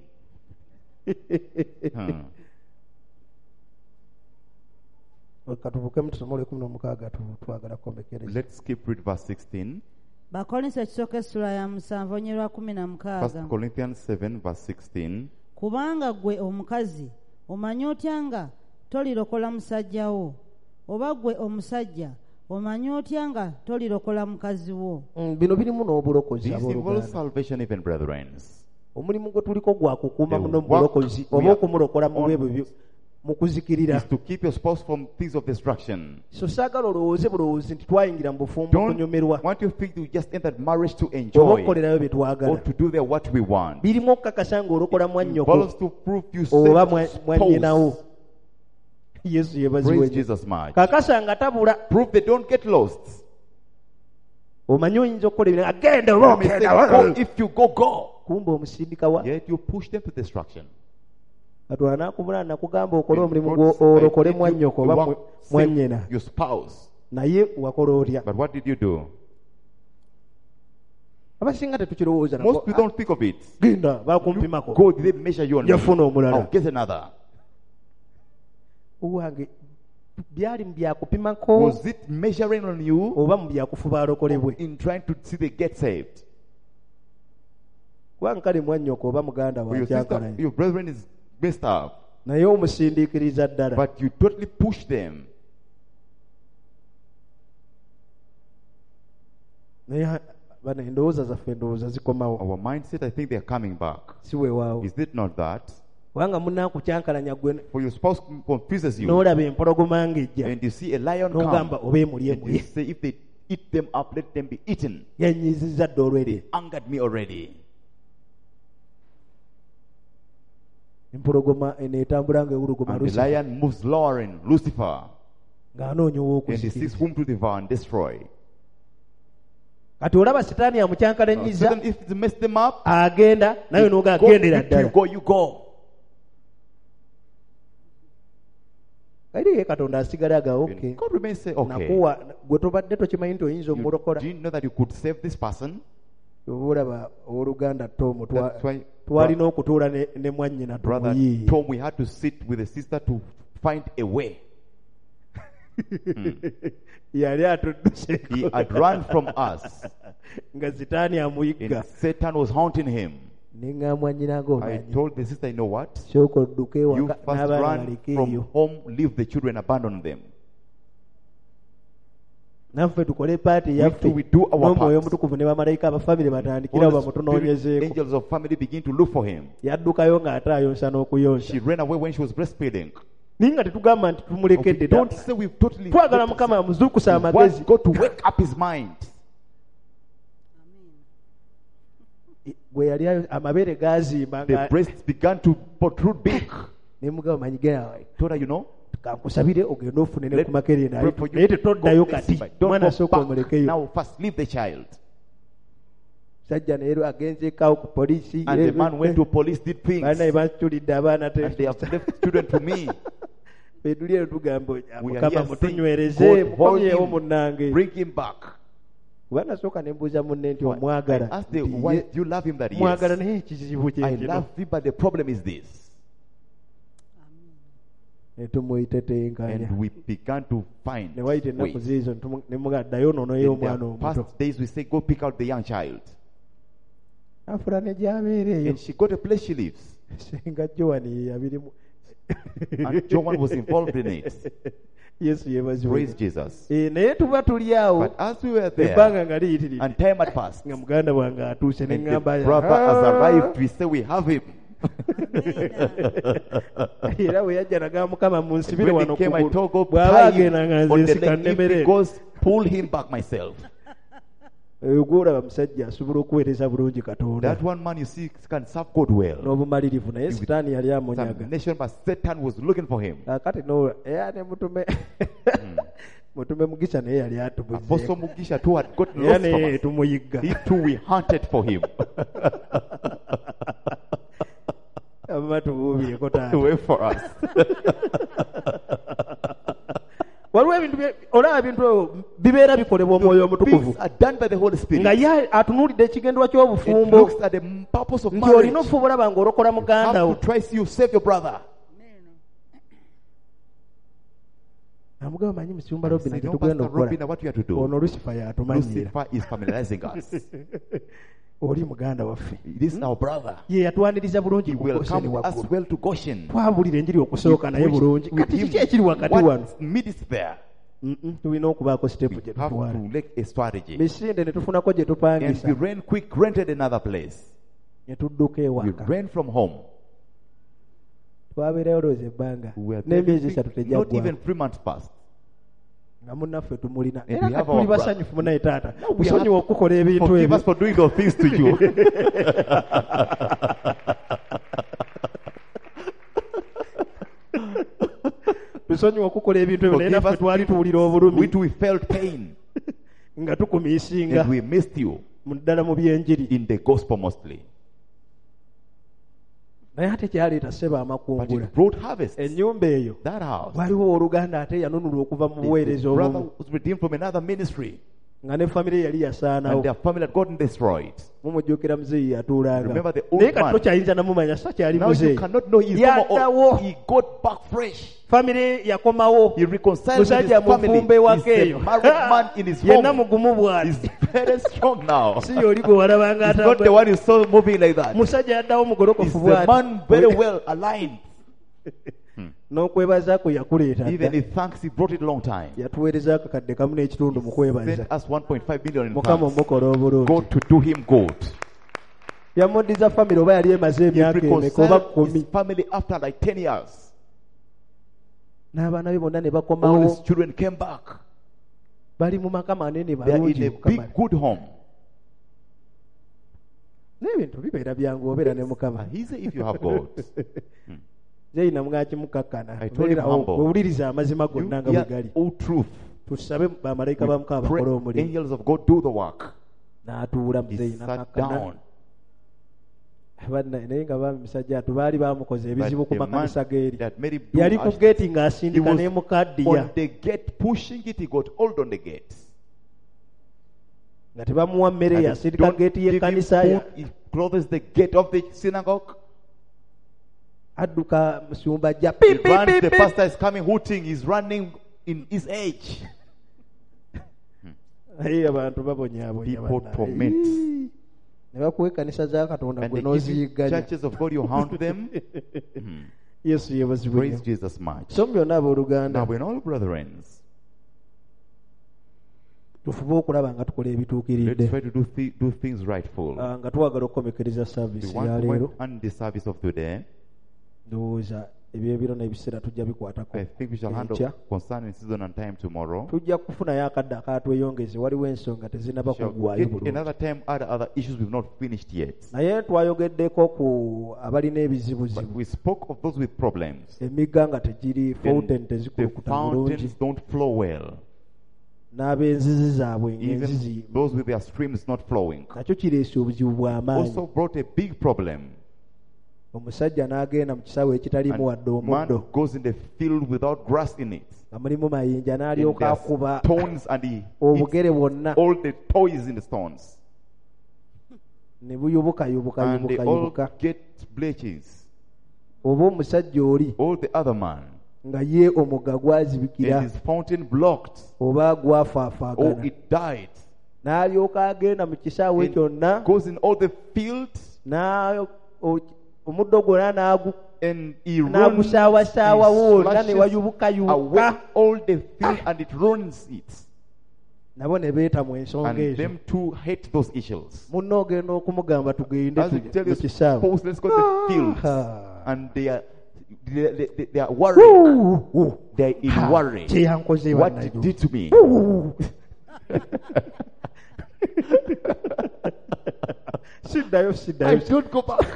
katuvukemu tusome olwekumi n'omukaaga twagala kombekereza Let's skip read verse 16. bakolinso ekisooka essula ya 7 olunyi lwa 1 16 Corinthians 7 verse 16. kubanga ggwe omukazi omanyi otya nga tolirokola musajja wo oba ggwe omusajja omanyi otya nga tolirokola mukazi wo. bino birimu n'obulokozi This involves abooluganda salvation even, brethren. omulimu gwe tuliko gwa kukuuma The muno work mubulokozi we oba are okumulokola mu on bwe mu kuzikirira Is to keep your spouse from things of destruction. so saagala olowooze bulowoozi nti twayingira mu bufumbo Don't kunyumirwa want you to think you just entered marriage to oba enjoy okukolerayo bye or twagala to do there what we want. birimu okukakasa ng'olokola mwannyoko Involves to prove you oba saved mwannyinawo spouse. yesu Praise yebaziwe Jesus much. kakasa nga tabula Prove they don't get lost. omanyi oyinza okukola ebintu agenda oba You may say, ogenda go, if you go, go. kumba omusindika wa Yet you push them to destruction. katonda naakubula nakugamba okole And omulimu God said, olokole "You mwannyoko oba want save mwannyina your spouse." naye wakola otya But what did you do? abasinga tetukirowooza Most nako, people don't think of it. genda bakumpimako Go, did they measure you on me? Yafuna omulala. I'll get another. owange byali mu byakupimako Was it measuring on you oba mu byakufuba alokolebwe in trying to see they get saved? kubanga kale mwannyoko oba muganda Or your sister, wakyakalanye your brethren is messed up, naye omusindiikiriza ddala but you totally push them. naye bano endowooza zaffe endowooza zikomawo Our mindset, I think they are coming back. si weewaawo Is it not that? kubanga munaakukyankalanya gwe For your spouse confuses you. n'olaba empologoma ng'ejja And you see a lion n'ogamba come. oba emulye And you mulye say, if they eat them up, let them be eaten. yanyiizizza dda olweri Angered me already. empologoma eneetambula ng'ewuluguma And the lion moves lowering Lucifer. ng'anoonyowa And he seeks okuzikiriza whom to devour and destroy. kati olaba sitaani Now, amukyankalanyiza Satan, if it mess them up, agenda naye nooga go, agendera you ddala go, you go. kayiriye katonda asigala agawo And okay God remains say, okay. nakuwa gwe tobadde tokimanyi nti oyinza You omulokola didn't know that you could save this person. oba olaba owooluganda Tom That's why, twalina okutuula ne mwannyina brother tumuyiiye Tom, we had to sit with the sister to find a way. yali He atudduseko had run from us, nga sitaani amuyigga and Satan was haunting him. neŋŋaa mwannyina I ng'omanyi told the sister, you know what? sooka odduke You ewaka first n'abaana run baleke from eyo home, leave the children, abandon them. naffe tukole paati We yaffe do- we do our n'omwoyo part. omutukuvu ne bamalayika abafamire batandikirawo Holy Spirit, bamutunoonyezeeko angels of family begin to look for him. yaddukayo ng'ate ayonsa n'okuyonsa She ran away when she was breastfeeding. naye nga tetugamba nti tumulekedde Don't ddala say we've totally. twagala mukama amuzuukusa We amagezi want God to wake up his mind. bwe yali amabeere gaazimba The breasts began to protrude big. ne mugamba manyi gaawe Told her, you know, kankusabire ogende ofune ne let ku makerere pray for you. naye tetoddayo Go kati next, don't mwana go asooka back. omulekeyo Now first leave the child. sajja neero agenzeekaawo ku poliisi And the man went to police, did things. baana And ebantulidde abaana they have left children to me. beduli eno tugamba We are mukama here saying, mutunywereze God, hold mukomyewo him, munnange bring him back. kuba nasooka ne mbuuza munne nti I omwagala asked the Nti wife, ye- do you love him? That mwagala yes. naye ekizibu I kyekino love him, but the problem is this. ne tumuyitetenkanya And we began to find ne wayita ennaku ways. ziizo ne mugaa ddayo noonoyo In the omwana omuto past days, we say, go pick out the young child. afula ne gy'abeera eyo And she got a place she lives. senga jowani ye yabirimu And Joan was involved in it. yesu yeebazibwe Praise Jesus. naye tuba tuli awo But as we were there, ebbanga nga liyitirira and time had passed, nga muganda wange atuuse ne and the ŋŋamba brother has arrived, we say we have him. era bwe yajja nagaa mukama munsibire When wano he came, I kugulu told God, bw'aba tie agenda nga him nze on the nsika leg. If he nnemere goes, pull him back myself. eyo gwolaba musajja asobola okuweereza bulungi katonda That one man you see can serve God well. n'obumalirivu naye sitaani yali amunyaga Examination, but Satan was looking for him. kati era ne mutume mutume mugisha naye yali Apostle atubuzeeko Mugisha too had gotten era lost from naye us. tumuyigga He too, we hunted for him. aba tubuubyeko taata Wait for us. waliwo ebintu olaba ebintu ebyo bibeera bikolebwa omwoyo omutukuvu Things are done by the Holy nga Spirit. ye atunuulidde ekigendwa It ky'obufumbo looks at the purpose of nti marriage. olina ofuba olaba ng'olokola muganda Have wo to try to you save your brother. amugamba manyi musumba I robina said, kye no, tugenda Pastor Robin, okukola what we have to do? ono lusifa yatumanyira Lucifer is familiarizing us. oli muganda waffe This is our brother. ye yatwaniriza bulungi He ku will Goseni come as waggulu well to Goshen. twabulira enjiri okusooka naye Preach bulungi with kati him. kiki ekiri wakati wano What midst there? tulina okubaako sitepu We gye have tutwala to make a strategy. misinde ne tufunako gye And tupangisa we ran quick, rented another place. ne tudduka We ewaka ran from home. twabeerayo looza ebbanga We were there n'emyezi living, esatu not even tejjaggwako 3 months passed. nga munnaffe tumulina And era we kati have tuli our brother. basanyufu munaye taata we musonyiwa have- okukola ebintu Forgive ebyo us for doing those things to you. tusonyiwa okukola ebintu ebyo naye Forgive naffe us. twali tuwulira obulumi We too felt pain. nga tukumiisinga And we missed you mu ddala mu byenjiri in the gospel mostly. naye ate kyaleeta sseba But amakungula it brought harvest. ennyumba eyo That house. waliwo oluganda ate yanunulwa okuva mu buweereza The brother obumu was redeemed from another ministry. nga ne famire yali And yasaanawo their family had gotten destroyed. mumujjukira muzeeyi yatuulanga Remember the old naye kati man. tokyayinza namumanya sa kyali Now you muzeeyi cannot know he's Yaddawo. He got back fresh. famire yakomawo He reconciled with his musajja family. mufumbe He's waka eyo a married man in his yenna home. mugumu bw'ati He's very strong now. si yoli bwe walabanga He's not the one who's so moving like that. musajja yaddawo He's mugolokofu the man very bw'ati well aligned. n'okwebazaako yakuleeta Even dda he thanks, he brought it a long time. yatuweereza akakadde kamu n'ekitundu mu kwebaza Sent us 1.5 billion in mukama thanks. omukola obulungi God to do him good. yamuddiza famire oba yali emaze He emyaka emeka oba reconciled 10 his family after like 10 years. n'abaana be bonna ne All bakomawo his children came back. bali mu maka manene They are in balungi a Mukama. big, good home. n'ebintu bibeera byangu obeera ne Mukama. Easy if you have God. Zeina mwakimukakkana I told him humble. owuliriza amazima gonna nga You bwe hear gali. all truth. Tusabe bamalayika ba Mukama Pray, bakole omulimu. angels of God do the work. N'atuula He muzeeyi sat n'akakkana. down. Naye nga baami musajja atu baali bamukoze ebizibu ku But the man makanisa geeri. that made him do Yali ku as- geeti he ng'asindika was ne mukaddiya on the gate pushing it. He got hold on the gate. nga tebamuwa mmere And they yasindika don't geeti give him y'ekkanisa food. He closes the gate of the synagogue. adduka musumba ajja He runs. The pastor is coming hooting. He's running in his age. naye abantu babonyaabonya People bannaye. torment. ne bakuwa ekkanisa za Katonda And gwe they give you n'oziyigganya. churches of God, you hound them. Yesu yeebazibwe Praise nnyo. Jesus much. so byonna abooluganda Now, when all brethren, tufube okulaba nga tukola let's ebituukiridde try to do things rightful. nga twagala okukomekereza We saavisi want ya to leero end the service of today. ndowooza ebyebiro n'ebiseera tujja bikwatako I think we shall handle enkya. concerning season and time tomorrow. tujja kufunayo akadde akatweyongeze waliwo ensonga tezinaba Shall kuggwayo get bulungi another time other issues we've not finished yet. naye twayogeddeko ku abalina But ebizibuzibu we spoke of those with problems. emigga nga tegiri Then fountain the tezikulukuta bulungi fountains don't flow well. n'ab'enzizi zaabwe ng'enzizi Even those with their streams not flowing. nakyo kireese obuzibu bw'amaanyi Also brought a big problem. omusajja n'agenda mu kisaawe ekitalimu wadde And man omuddo goes in the field without grass in it. nga mulimu mayinja And n'alyoka there are akuba stones and he obugere hits bwonna all the toys in the stones. ne buyubuka yubuka And they yubuka all yubuka get bleachings. oba omusajja oli All the other man. nga ye omugga gwazibikira And his fountain blocked. oba Oh, gwafaafaagana it died. n'alyoka agenda mu kisaawe And kyonna goes in all the fields omuddo gwonna and he runs, n'agusaawasaawa he wonna ne slashes wayubuka away yubuka all the field and it ruins it. nabo ne beetamu ensonga And ezo them too hate those issues. munno ogenda okumugamba tugende As we tell mu you, kisaawe suppose let's go to the fields. Ah. And they are worried. They're in Ha, worry. kye yankoze What bannange. he did to me. siddayo I siddayo don't go back.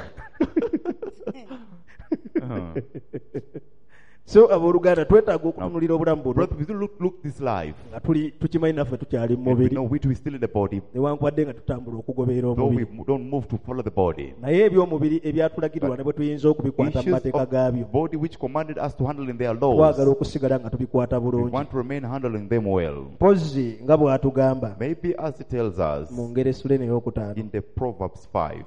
so abooluganda twetaaga okutunulira obulamu buno Brother, we do look this life. nga tukimanyi naffe tukyali mu And we mubiri know we still in the body. newankubadde nga tutambula okugoberera Though we omubiri don't move to follow the body. naye ebyomubiri ebyatulagirirwa ne bwe tuyinza okubikwata mu Issues mateeka of gaabyo body which commanded us to handle in their laws. twagala okusigala nga tubikwata We bulungi want to remain handling them well. mpozzi nga bw'atugamba Maybe as it tells us mu ngero esula eyokutaano in the Proverbs 5.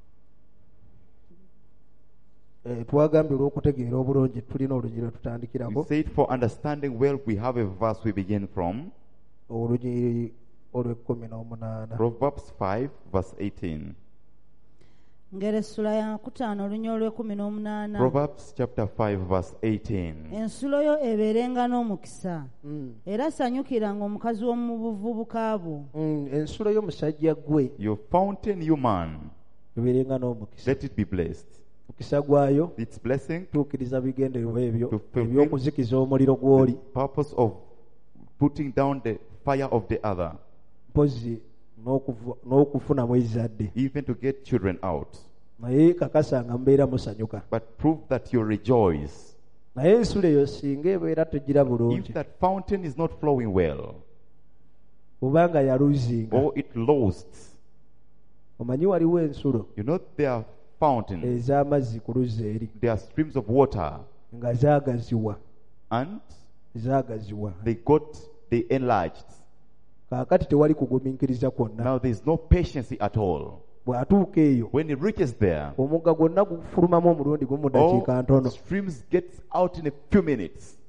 twagambye olw'okutegeera obulungi tulina olunyiri We tutandikirako said for understanding well, we have a verse we begin from. olunyiri olw'ekkumi n'omunaana Proverbs 5 verse 18. ngero essula ya kutaano olunya olw'ekumi n'omunaana Proverbs chapter 5 verse 18. ensulo yo ebeerenga n'omukisa Mm. era sanyukiranga omukazi w'omu buvubuka bwo ensulo y'omusajja gwe Your fountain, you man, ebeerenga n'omukisa let it be blessed. mukisa gwayo Its blessing, tuukiriza bigendererwa ebyo To fulfill eby'okuzikiza omuliro gw'oli purpose of putting down the fire of the other, mpozi n'okufunamu ezzadde even to get children out. naye kakasa nga mubeera musanyuka But prove that you rejoice. naye ensulo eyo singa ebeera tegira If bulungi that fountain is not flowing well, kubanga yaluzinga or it lost, omanyi waliwo ensulo you know there are fountains, ez'amazzi ku luzzi eri there are streams of water, nga zaagaziwa and zaagaziwa they enlarged. kaakati tewali kugumiikiriza kwonna Now there is no patience at all. bw'atuuka eyo When it reaches there, omugga gwonna gufulumamu omulundi gumu mu dakiika ntono streams gets out in a few minutes.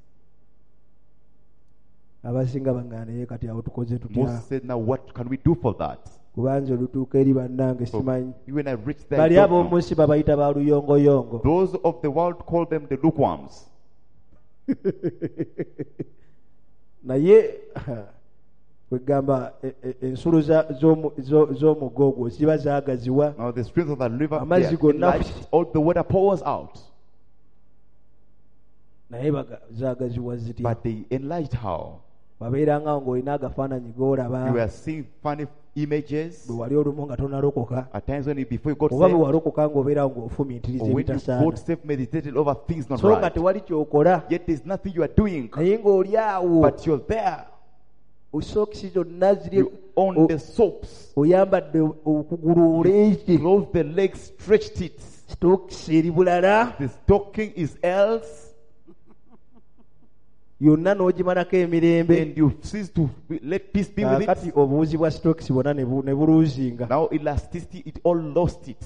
abasinga baŋŋaana naye kati awo tukoze tutya Moses said, now what can we do for that? kubanza olutuuka eri bannange So simanyi when I reach there, I bali don't know. ab'omu nsi babayita ba luyongoyongo Those of the world call them the lukewarms. naye kwegamba ensulo z'omugga ogwo ziba zaagaziwa, Now the streams of that river, they amazzi are gonna enlarged. All the water pours out. naye zaagaziwa zitya? But they enlarged how? wabeeranga ng'olina agafaananyi You g'olaba were seeing funny images. bwe wali olumu nga tonalokoka, At times when you, before you got oba bwe saved, walokoka ng'obeerawo ng'ofumiitiriza or when you ebitasaana, got saved, meditated over things not so nga right. tewali kyokola, Yet there's nothing you are doing. naye ng'oli awo But you're there. sookisi zonna ziri You own the soaps. oyambadde okugulu oleeki, Close the legs, stretched it. sitookisi eri bulala, The stocking is else. yonna n'ogimanako emirembe. And you cease to let peace be with Kati it. obuwuzi bwa sitookisi bwonna ne buluuzinga. Now elasticity, it all lost it.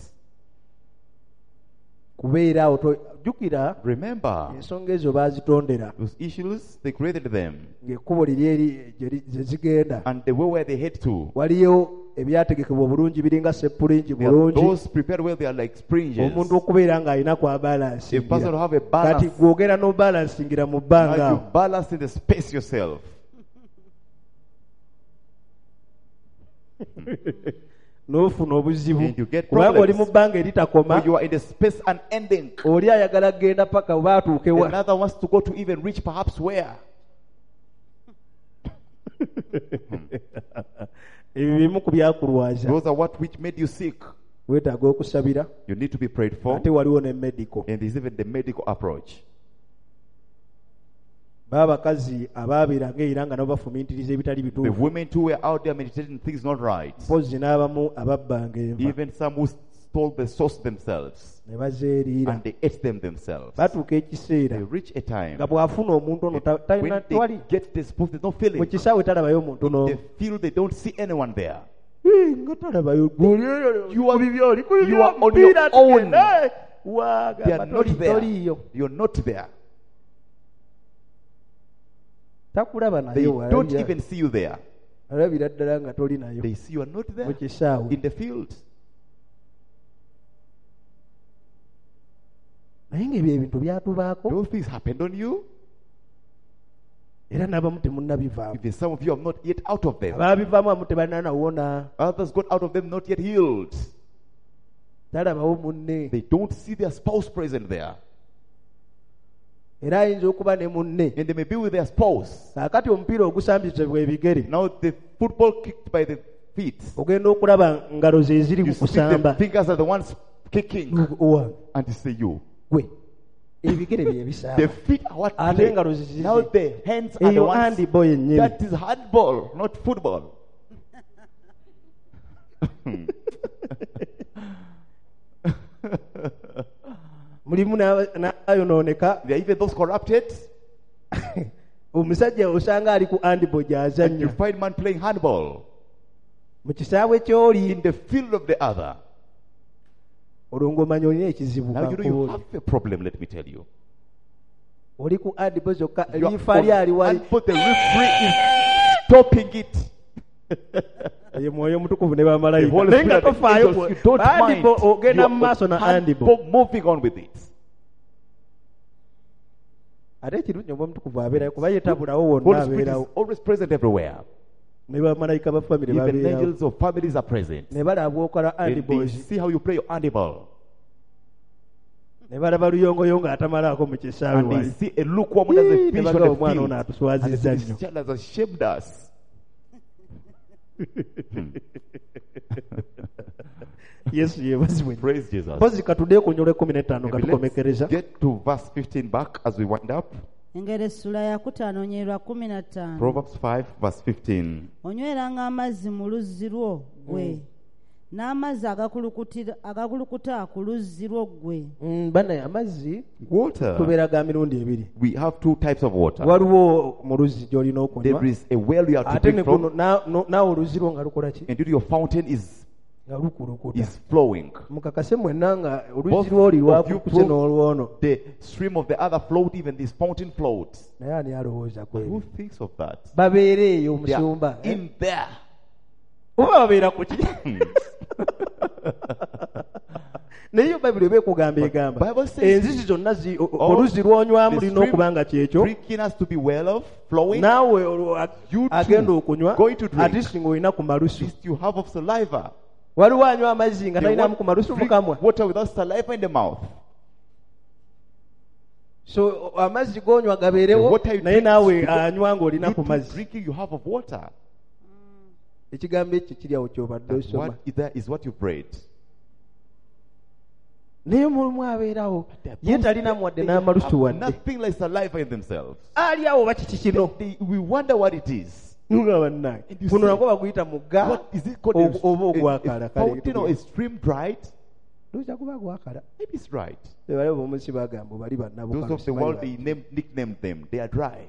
Kubeera awo jjukira Remember, ensonga ezo baazitondera those issues, they created them. ng'ekkubo liri eri gye zigenda. And they were where they head to. Waliyo ebyategekebwa obulungi biringa seppulingi They are bulungi, those prepared well, they are like springes. omuntu okubeera ng'alina kwa A person balansingira. to have a Kati balance. gwogera n'obalansingira mu bbanga Now you awo. balance in the space yourself. N'ofuna obuzibu And you get kubanga oli problems. mu bbanga eritakoma, When you are in the space unending. oli ayagala kgenda paka oba atuuke wa. Another wants to go to even reach perhaps where. Ebyo bimu ku byakulwaza. Those are what which made you sick. Weetaaga okusabira, You need to be prayed for. ate waliwo ne medical. And there's even the medical approach. Baba bakazi abaabeeranga era nga nabo bafumiitiriza ebitali The bituufu, women too were out there meditating things not right. mpozzi n'abamu ababbanga enva Even some who stole the source themselves. ne bazeeriira. And they ate them themselves. Batuuka They ekiseera reach a time. nga bw'afuna omuntu ono When tewali they get this proof, there's no mu feeling. kisaawe talabayo muntu no They feel they don't see anyone there. nga talabayo You are- bibyo oli ku you are on mupiira your own. tugenda, They waagamba are not there. toliiyo. You're not there. Takulaba They nayo don't even see you there. alabira ddala nga toli nayo They see you are not mu there kisaawe. in the field. Naye ng'ebyo ebintu byatubaako Those things happened on you. era n'abamu temunnabivaamu. Even some of you are not yet out of them. Abaabivaamu abamu tebalina nawona, Others got out of them not yet healed. talabawo munne, They don't see their spouse present there. era ayinza okuba ne munne. And they may be with their spouse. Kaakati omupiira ogusambizibwa ebigere, Now the football kicked by the feet. ogenda okulaba ngalo ze ziri You mu see the kusamba. fingers are the ones kicking. Owange, And you say you. gwe ebigere bye The bisamba, feet are what ate play. engalo ze Now ziri. the hands are the Eyo ones. handball yennyini. That is handball, not football. Mulimu n'ayonooneka. There are even those corrupted. Omusajja osanga ali ku handball And you gy'azannya find man playing handball mu kisaawe ky'oli. in the field of the other. Olwo ng'omanya olina ekizibu. Now you know you kankubuli. have a problem, let me tell you. Oli ku handball zokka, You are liifa lye ali on wali. handball, the referee is stopping it. Ye Mwoyo Mutukuvu ne The bamalayika. Holy Naye nga Spirit and the tofaayo angels, ku you don't mind. handball, ogenda You mu are maaso na on handball. handball, moving on with it. Ate ekirungi Omwoyo Mutukuvu abeerayo kuba yetabulawo wonna Holy Spirit is abeerawo. always present everywhere. Ne bamalayika ba famire Even babeerawo. angels of families are present. Ne balaba okola And they handballs. see how you play your handball. Ne balaba luyongoyongo atamalaako mu kisaawe And they wali. see a lukewarm as a Ne fish bagamba on omwana ono the field. And they atuswazizza say, nnyo. this child has ashamed us. Yesu yeebazibwe. Praise Jesus. Mpozi katudde ku nnyolo 15 nga Maybe tukomekereza. let's get to verse 15 back as we wind up. engero essula ya 5 nyerwa 15. Proverbs 5 verse 15. onyweranga amazzi mu luzzi lwo ggwe n'amazzi agakulukuta ku luzzi lwo ggwe. Bana amazzi Water. tubeera ga mirundi ebiri. We have two types of water. Waliwo mu luzzi gy'olina okunywa, There is a well you have to ate ne drink guno from, naawe oluzzi lwo nga lukola ki? and due to your fountain is Nga lukulukuta. flowing. Mukakase mwenna nga oluzzi Both lw'oli of you lwakukuse prove n'olwono. the stream of the other flowed, even this fountain flowed. Naye ani alowooza ku Who ebyo? thinks of that? Babeere eyo They are omusumba. in there. Oba babeera ku ki? naye yo bayibuli eba ekugamba But egamba Bible says enzizi zonna oluzzi lw'onywamu the lina stream okuba nga kyekyo drinking has to be well of, flowing. naawe You too agenda okunywa going to drink. ate singa olina ku At malusu least you have of saliva. waliwo anywa amazzi nga They talinamu want ku malusu to drink mukamwa water without saliva in the mouth. so amazzi g'onywa gabeerewo What are you naye drinking? naawe anywa ng'olina You ku too mazzi drinking, you have of water. ekigambo ekyo kiri awo kyobadde That osoma what is that is what you prayed. naye mulimu abeerawo They're ye those- talina mwadde they n'amalusu have wadde nothing like saliva in themselves. ali awo oba kiki kino We wonder what it is. nga bannange And you guno say, nagwo baguyita mugga What is it called? oba A ogwakala fountain or a stream dried? looza kuba gwakala Maybe it's right. bale bomunsi bagamba bali Those of the world, they nicknamed them. They are dry.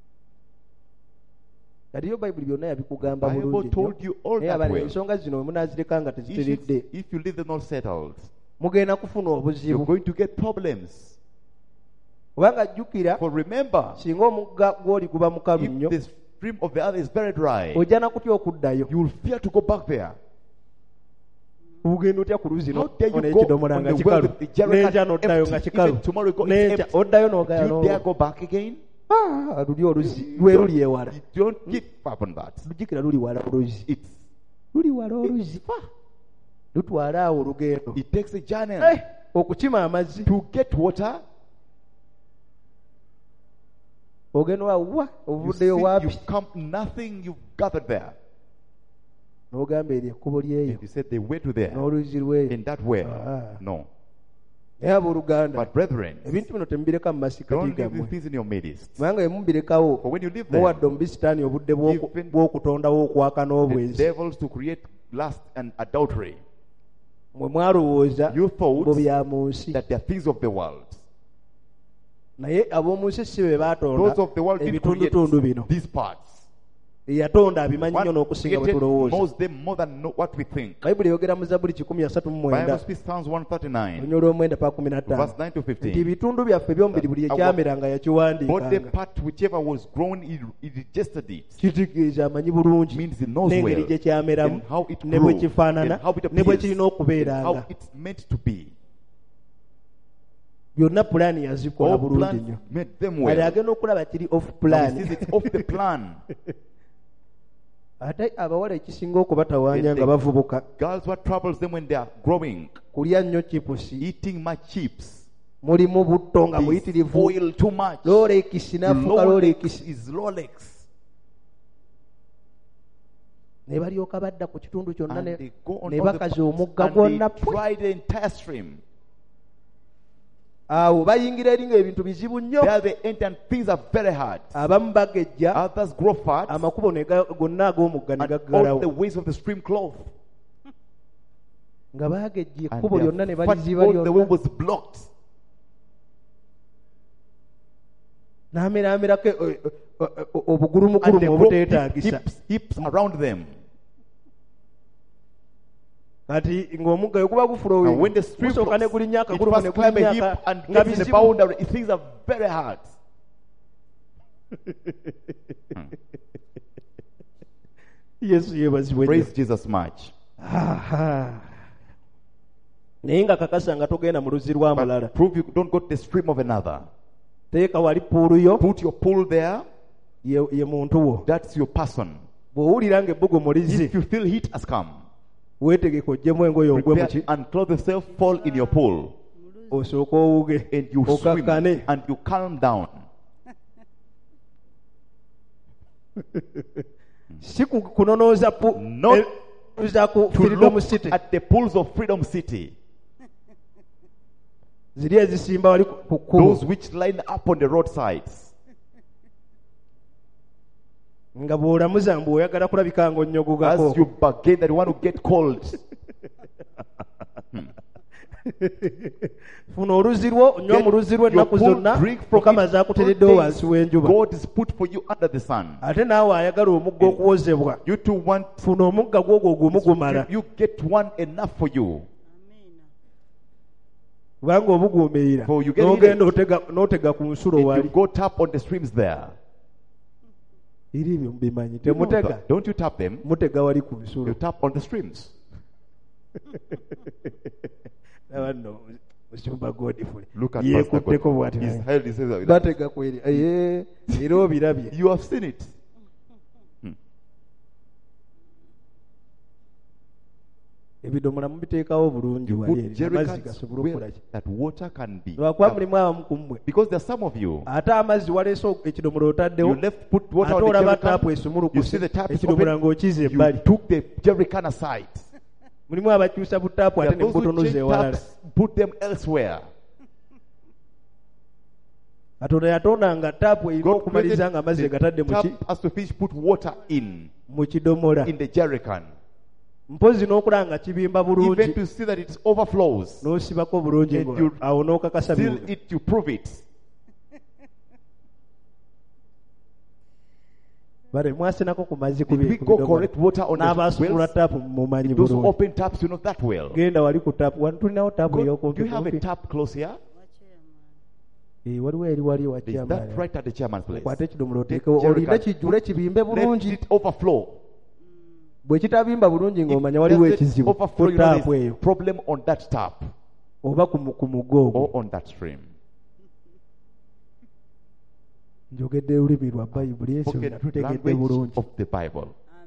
kati yo bayibuli byonna yabikugamba Bible bulungi told you all naye that abali well. ensonga zino bwe munaazireka nga teziteredde If you leave them not settled, mugenda kufuna you're obuzibu going to get problems. kubanga jjukira For remember, singa omugga gw'oli guba mukalu nnyo if the stream of the other is very dry, ojja nakutya okuddayo you will fear to go back there. bugenda otya ku luzzi How dare you go n'ekidomola on nga the well kikalu with the jerrycan n'enkya n'oddayo nga empty? kikalu Even tomorrow you go, it's n'enkya empty. oddayo Do n'ogaya you dare go back again? luli oluzzi lwe luli ewala You don't give up on that. lujjukira luli wala oluzzi It's luli wala oluzzi lutwala awo olugendo it takes a journey okukima amazzi to get water. ogenda wawa You ovuddeyo see, waapi you've come nothing you've gathered there. n'ogamba eryo ekkubo lyeyo And you said they went to there n'oluzzi lweyo in that well. Ah. No. naye abooluganda But brethren, ebintu bino temubireka mu masikati don't leave these gammwe things in your midst. kubanga bwe mubirekawo For when you leave them, muwadde omubisitaani obudde Given- bw'okutondawo okwaka the n'obwenzi devils to create lust and adultery, mwe mwalowooza you thought ngo bya mu nsi that they are things of the world. naye ab'omu nsi si be Those baatonda of the world did ebitundutundu bino create these parts. yatonda abimanyi nnyo One n'okusinga bwe created tulowooza most them more than what we think. bayibuli eyogera mu zabuli 139 Bible speaks Psalms 139, olunya olw'omwenda pa 15 verse 9 to nti 15. ebitundu byaffe byomubiri buli ekyamera nga Body yakiwandiikanga part, whichever was grown, he digested it. kitegeeza amanyi bulungi Means he knows n'engeri well gye kyameramu and how it ne bwe grew kifaanana and how it ne bwe appears kirina and okubeeranga how it's meant to be. byonna pulaani yazikola All bulungi plans nnyo made them ali well. agenda okulaba kiri off Now he plan sees it's off the plan. ate abawala ekisinga okubatawaanya And nga the bavubuka Girls, what troubles them when they are growing? kulya nnyo chipusi Eating much chips. mulimu butto nga They buyitirivu spoil too much. lolekisi nafuuka Rolex lolekisi is Rolex. ne balyoka badda ku kitundu kyonna And ne they go on ne all the bakaza parts omugga and they gwonna try the entire stream. awo bayingira eri nga ebintu bizibu nnyo There they enter and things are very hard. abamu bagejja Others grow fat amakubo gonna ag'omugga ne and all the gaggalawo ways of the stream clothe. nga bagejja And ekkubo lyonna ne their fat, baliziba all the way lyonna was blocked. n'ameramerako And obugulumugulumu they grow obuteetaagisa hips around them. kati ng'omugga guba And when the gufulowinga stream gusooka ne flows, gulinnya it akagulumu ne first climb a gulinnya hip and nga gets in the bizibu boundary. Things are very hard. yesu yeebazibwe nnyo Praise Jesus much. naye nga kakasa nga togenda mu luzzi lwa mulala But prove you don't go to the stream of another. teeka wali puulu yo Put your pool there. ye muntu wo That's your person. bw'owulira ng'ebbugumu lizzi If you feel heat has come, weetegeka ojjemu engoye ogwe mu prepare ki and clothe yourself, fall in your pool, osooka owuge and you swim okakkane and you calm down. si kunonooza Not za ku To freedom look city at the pools of Freedom City, ziri ezisimba wali ku kkubo those which line up on the roadsides. nga bw'olamuza mbu oyagala kulabika As ng'onnyogogako you bargain that you want to get cold, funa oluzzi lwo onywa mu luzzi lwo your ennaku pool, zonna drink from mukama it zaakutereddewo all wansi days. w'enjuba God is put for you under the sun. ate naawe ayagala omugga okuwozebwa You too want, funa omugga gwogwo gumu gumala you get one enough for you. kubanga obuguumiira For you get n'ogenda n'otega ku nsulo If you wali go tap on the streams there, iri ebyo mubimanyi you know temutega that. Don't you tap them? mutega wali ku You nsulo tap on the streams. Laba nno musumba Godfrey Look at Pastor yeekutteko God. bw'ati He's held his head. batega kweri era obirabye. You have seen it. Ebidomola mubiteekawo bulungi You wali put eri amazzi jerrycans gasobole where okukola ki. that water can be. Lwakuba mulimu abamu ku mmwe Because there are some of you, ate amazzi waleese ekidomola you otaddewo left put water ate on the olaba taapu jerrycan. You esumulukuse see the tap is ekidomola open. ng'okiza You ebbali. took the jerrycan aside. Mulimu abakyusa butaapu There ate are ne those who mubutonoza change ewalala. taps, put them elsewhere. Katonda yatonda nga taapu erina God okumaliza created nga amazzi the egatadde tap has to finish, put water mu kidomola. in the jerrycan. Mpozi n'okulaba nga kibimba Even bulungi to see that it overflows. n'osibako bulungi And ngo you awo n'okakasa Seal biwuga. it, you prove it. Bale mwasenako ku mazzi Did we go correct water on the n'abaasukula wells? taapu mumanyi Those bulungi. open taps, you know that well. Genda wali ku taapu wano tulinawo taapu Do you ey'okumpi have a kumpi. tap close here? Waliwo eri wali wa Is that kyamaani. right at the chairman's place? Kwate ekidomola Take oteekewo olinde jerrycan, kijjule kibimbe let bulungi. it overflow. Bwe kitabimba bulungi ng'omanya If waliwo there's an ekizibu overflow, ku you know taapu there's eyo problem on that tap oba ku mugo ogwo. or on that stream. Njogedde olulimi lwa Bayibuli ekyo Spoken nga tutegedde language bulungi. of the Bible.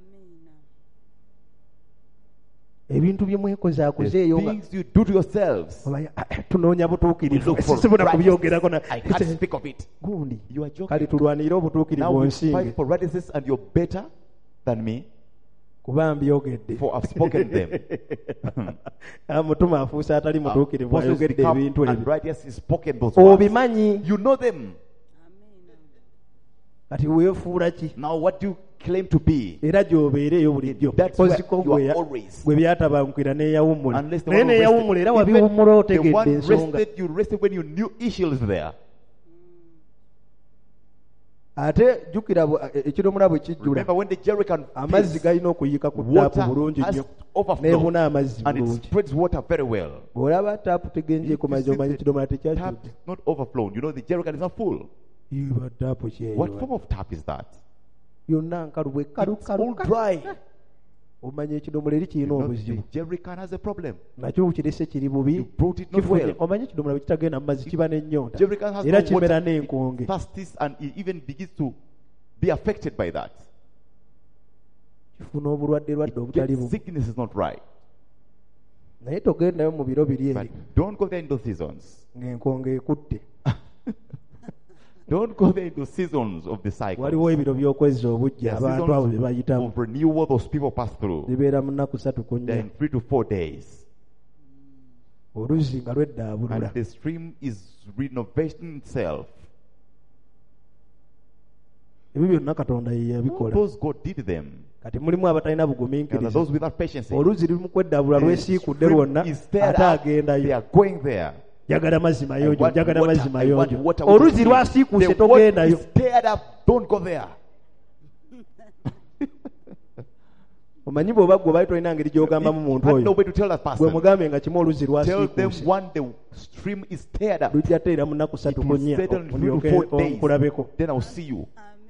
Ebintu bye mwekozaakoze eyo The nga things you do to yourselves. tunoonya butuukirivu. We look for Sisobola righteousness. kubyogerako na I can't speak of it. gundi. You are joking. Kale tulwanire obutuukirivu Now you onsinge fight for righteousness and you're better than me, kuba mbyogedde. for I've spoken them. Mutuma afuuse atali mutuukirivu Apostles ayogedde become ebintu ebyo. unrighteous, he's spoken those words. Obimanyi You know them. kati weefuula ki? Now what do you claim to be? Era gy'obeereyo bulijjo. That's where Koziko you are gwe always. gwe byatabankwira n'eyawummula. Unless the Naye one who n'eyawummula era rested, wabiwummula even the otegedde one ensonga. rested, you rested when you knew issue is there. Ate jjukira ekidomola bwe kijjula Remember when the jerrycan amazzi fills, galina okuyiika ku taapu water bulungi has nnyo to overflow n'ebuna amazzi and it bulungi. spreads water very well. Bw'olaba taapu tegenjeeko mazzi omanyi ekidomola Tap tekyajjudde. is not overflown. You know the jerrycan is not full. Yiba taapu What kyeyo form of tap is that? yonna nkalu bwe It's all dry. omanyi ekidomola eri You kirina know, the obuzibu jerrycan has a problem. nakyo kirese kiri bubi. You brought it not Kifunye- well. omanyi ekidomola bwe kitagenda mu mazzi kiba n'ennyonta Jerrycan has era no kimera water. n'enkonge. It thirsties and it even begins to be affected by that. Kifuna obulwadde lwadde obutali Get bubi. sickness is not right. Naye togendayo mu biro biri But eri don't go there in those seasons. ng'enkonge ekutte. Don't go there in those seasons of the cycle. Waliwo ebiro by'okwezza obujja There are abantu abo bye seasons bayitamu. of renewal those people pass through. Zibeera mu nnaku 3 ku They're 4. in 3 to 4 days. Oluzzi nga lweddaabulula. And the stream is renovating itself. Ebyo byonna Katonda ye yabikola. Those God did them. Kati mulimu abatalina And bugumiikiriza. those without patience. Oluzzi luli mu kweddaabula The lwesiikudde stream lwonna is there ate up. They agendayo. are going there. Njagala mazzi mayonjo, I want njagala water. mazzi I want mayonjo. water. Oluzzi lwasiikuuse The water togendayo. is stirred up. Don't go there. Omanyi bw'oba gwe baali tolina ngeri gy'ogambamu You muntu had oyo. no way to tell that Gwe person. mugambe nga kimu oluzzi Tell them lwasiikuuse. one the stream is stirred up. Lujja teera mu nnaku 3 It ku will 4 settle in 3 to olyoke 4 days. onkulabeko. Then I'll see you.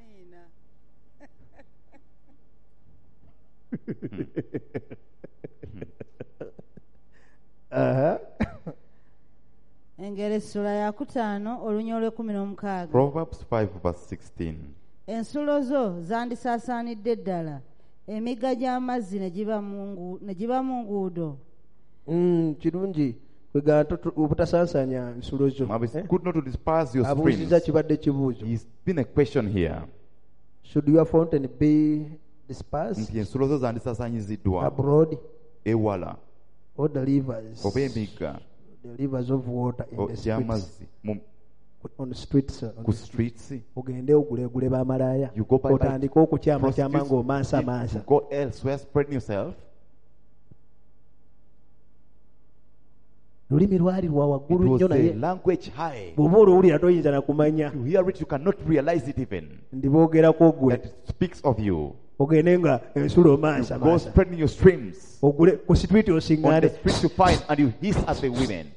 Aha. engero essula ya 5 olunya olw'16. Proverbs 5 verse 16. ensulo zo zandisaasaanidde ddala emigga gy'amazzi ne giba mu nguudo. Kirungi kwega obutasansanya nsulo zo. Now it's good not to despise your Abuuziza streams. kibadde kibuuzo. It's been a question here. Should your fountain be dispersed Nti ensulo zo zandisaasaanyiziddwa abroad ewala or the rivers? oba emigga The rivers of water in the streets. gy'amazzi On the streets. ku streets. Ogende ogulegule bamalaaya. You go by Otandike okukyama kyama prostitutes. ng'omansa You mansa. go elsewhere spreading yourself. Lulimi lwali lwa It waggulu was nnyo a naye language high. bw'oba olowulira toyinza na kumanya You hear it, you cannot realize it even. ndi boogerako gwe. That it speaks of you. Ogende nga ensulo You mansa go mansa. spreading your streams. Ogule ku street On osiŋŋaane. the streets you find and you hiss at the women.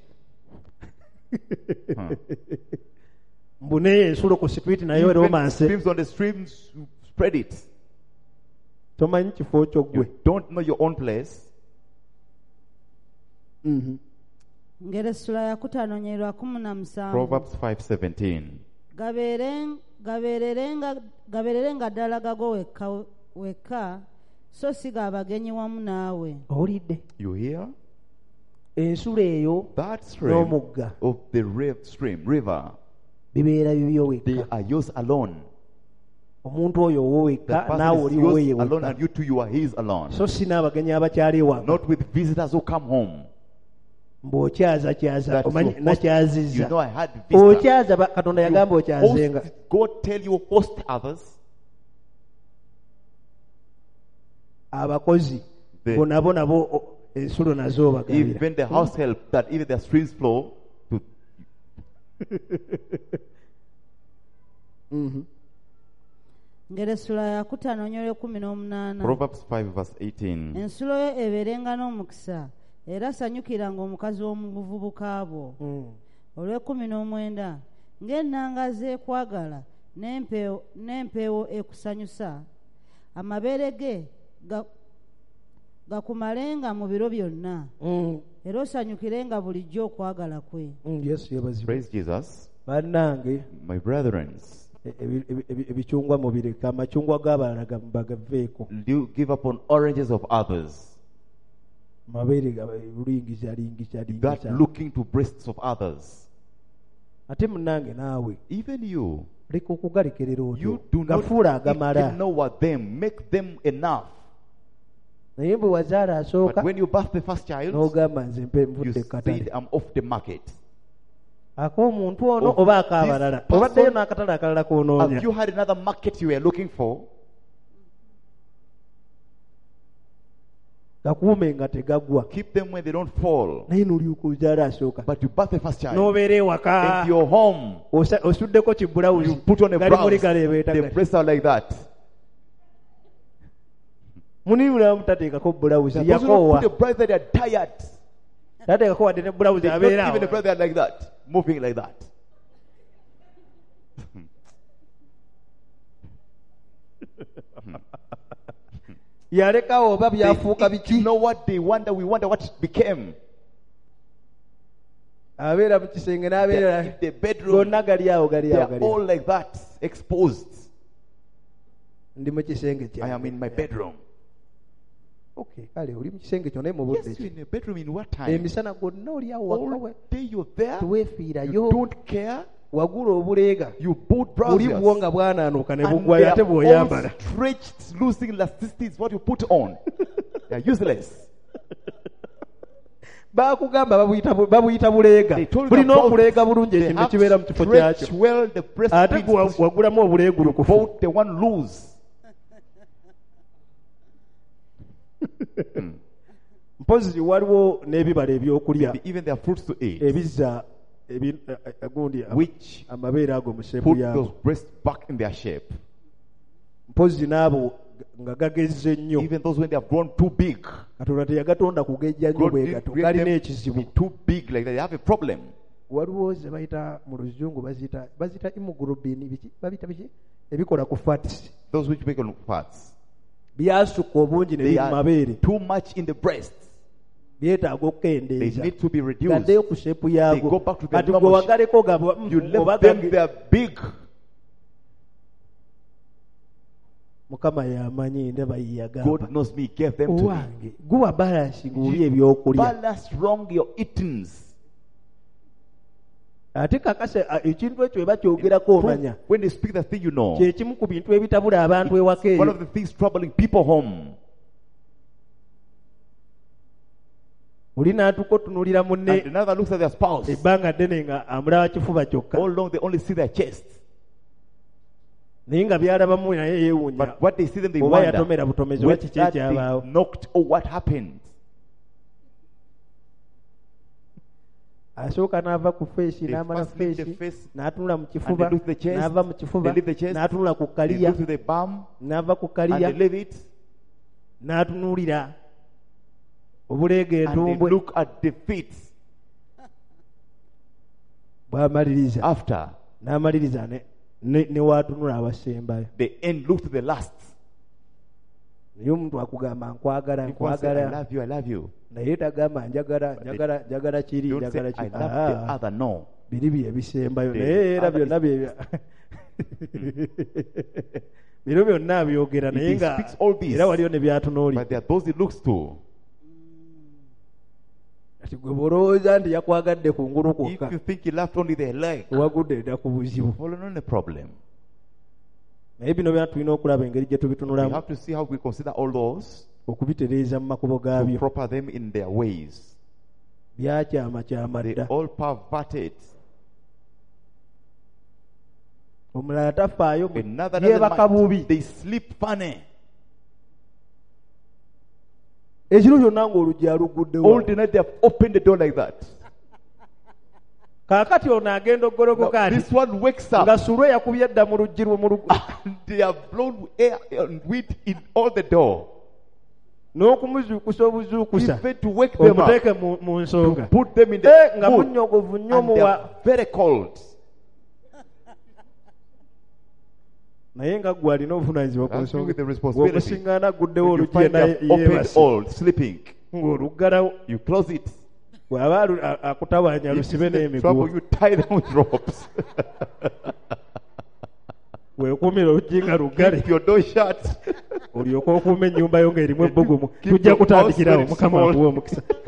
Mbu naye ensulo ku street nayo era Even omanse. streams on the streams, you spread it. Tomanyi kifo kyo gwe. You don't know your own place. ng'Essula ya 5:17 Proverbs 5:17. gabeererenga ddala gago wekka so si g'abagenyi wamu naawe. owulidde You hear? ensula eyo That stream n'omugga of the river, bibeera bibyo they wekka. are yours alone. omuntu oyo owwo The wekka person naawe is oli yours woweeye alone, wekka, and you too, you are his alone. so si n'abagenyi abakyali waka Not with visitors who come home. mbw'okyaza That omanyi is your host. nakyazizza You know, I had visitors. okyaza katonda yagamba okyazenga. Host, God tell you host others. abakozi The- bo nabo ensulo nazo obagabira. Even the house help, that even their streams flow to. ng'Essula ya 5:18 Proverbs 5:18. ensulo yo ebeerenga n'omukisa era sanyukiranga omukazi w'omubuvubuka bwo. Olw'e19 ng'ennanga z'ekwagala n'empeewo ekusanyusa amabeere ge gakumalenga mu biro byonna era osanyukirenga bulijjo okwagala kwe. yesu yebazibwa. Praise Jesus. bannange My brethren, ebicungwa mubireka amacungwa g'abalala bagaveeko. you give up on oranges of others, mabeere lulingiza that looking to breasts of others. ate munnange naawe Even you, leka okugalekerera you otyo do not gafuula agamala. ignore them, make them enough. naye bwe wazaala asooka But when you birth the first child, n'ogamba nze you nvudde say, katale I'm off the market. ak'omuntu ono Of oba this ak'abalala person, obaddeyo n'akatale akalala Have k'onoonya. you had another market you were looking for? gakuume nga tegagwa Keep them when they don't fall. naye n'olyoka ozaala asooka But you birth the first child. n'obeera ewaka Into your home, osuddeko kibulawuzi you put on a gali muli blouse. galeebeeta The breasts are like that. munibula mutateekako bulawuzi Those who don't yakoowa put a breast that they are tired. tateekako wadde ne bulawuzi They don't abeera even a awo. breast that are like that. Moving like that. yalekawo oba They, byafuuka you biki know what they wonder? We wonder what it became. abeera mu kisenge They're n'abeera in the bedroom. gonna gali awo gali They awo are gali awo. all like that, exposed. ndi mu kisenge I kyange. am in my bedroom. Okay, kale oli mu kisenge kyo naye mu budde Yes, you're ki in a bedroom in what time? emisana gwonna oli awo waka All we day you're there. teweefiirayo You don't care. wagula obuleega You bought buli trousers. bwo nga bwanaanuuka ne And bugwayo they ate are all bw'oyambala stretched, losing elasticity is what you put on. They are useless. baakugamba babuyita buleega They told you bulina about- okuleega bulungi They ekintu have kibeera mu kifo stretched kyakyo well the breast ate pins, gwe because wagulamu obuleegulukufu bought the one loose. mpozi waliwo n'ebibala ebyokulya Even their fruits to eat, ebizza gundi which amabeere ago mu sheepu put yaabo those breasts back in their shape. mpozi n'abo nga gagezze nnyo Even those when they have grown too big, katonda teyagatonda kugejja nnyo God bwe didn't gato create galina them to ekizibu be too big like that. They have a problem. waliwo ze bayita mu luzungu bazita hemoglobin biki babita biki ebikola ku fats Those which make on fats, byasukka obungi ne they biri mu mabeere are too much in the breast. byetaaga They okukendeeza need to be reduced. gaddeyo ku sheepu They yaago go back to their kati gwe normal wagaleko You left them, they are big. mukama yamanyi ndaba God yeyagamba knows me, gave them to me. owange guwa balansi ng'oli ebyokulya Balance wrong your eatings. ate kakase ekintu ekyo eba kyogerako omanya When they speak the thing, you know. kyekimu ku bintu ebitabula abantu ewaka One eyo of the things troubling people home. oli n'atuka otunuulira And munne another looks at their spouse. ebbanga ddene nga amulaba kifuba kyokka All along they only see their chest. naye nga byalabamu naye yeewuunya But what they see them, they oba wonder. yatomera butomezi oba Whether kiki that ekyabaawo they knocked or what happened. asooka n'ava ku feesi They n'amala first leave the feesi face, n'atunula mu and kifuba they look to the chest, n'ava mu kifuba they leave the chest, n'atunula ku They kaliya look to the bum n'ava ku and kaliya they leave it, n'atunuulira obuleega and they entumbwe look at the feet bw'amaliriza after. n'amaliriza ne waatunula abasembayo They end look to the last. naye omuntu akugamba nkwagala You can't say, I nkwagala love you, I love you. naye tagamba njagala kiri Don't say, njagala I kiri love the other. No. biri bye ebisembayo The naye era other byonna biro byonna abyogera If naye he nga speaks all this, era waliyo ne byatunuulira but there are those he looks to. ati gwe bw'olowooza nti yakwagadde ku ngulu If kwokka you think he loved only their leg, owagudde edda ku buzibu fallen on a problem. naye bino byona tulina okulaba engeri gye We tubitunulamu have to see how we consider all those, okubitereeza mu makubo to gaabyo proper them in their ways. byakyama They dda all perverted. omulala tafaayo Another yeebaka doesn't bubi mind. They sleep funny. ekiro kyonna ng'oluggi aluguddewo All the night they have opened the door like that. kaakati ono agenda Now, oggolokoka ati this one wakes up nga sulwe yakubye edda mu luggi lwe mu and they have blown air and wind in all the door. n'okumuzuukusa obuzuukusa Even to wake them up, omuteeke mu nsonga put them in nga the mood. munnyogovu nnyo And they muwa are very cold. naye nga gwe alina obuvunaanyizibwa ku That's you nsonga with the responsibility. bw'omusiŋŋaana aguddewo When you oluggi find yena them opened yeebase all, sleeping, ng'oluggalawo you close it. bw'aba akutabanya If lusibe it's in n'emiguwa trouble, you tie them with ropes. weekuumira oluggi nga luggale Keep your door shut. olyoka okuuma ennyumba yo ng'erimu ebbugumu Keep tujja your kutandikirawo house very mukama small. akuwa omukisa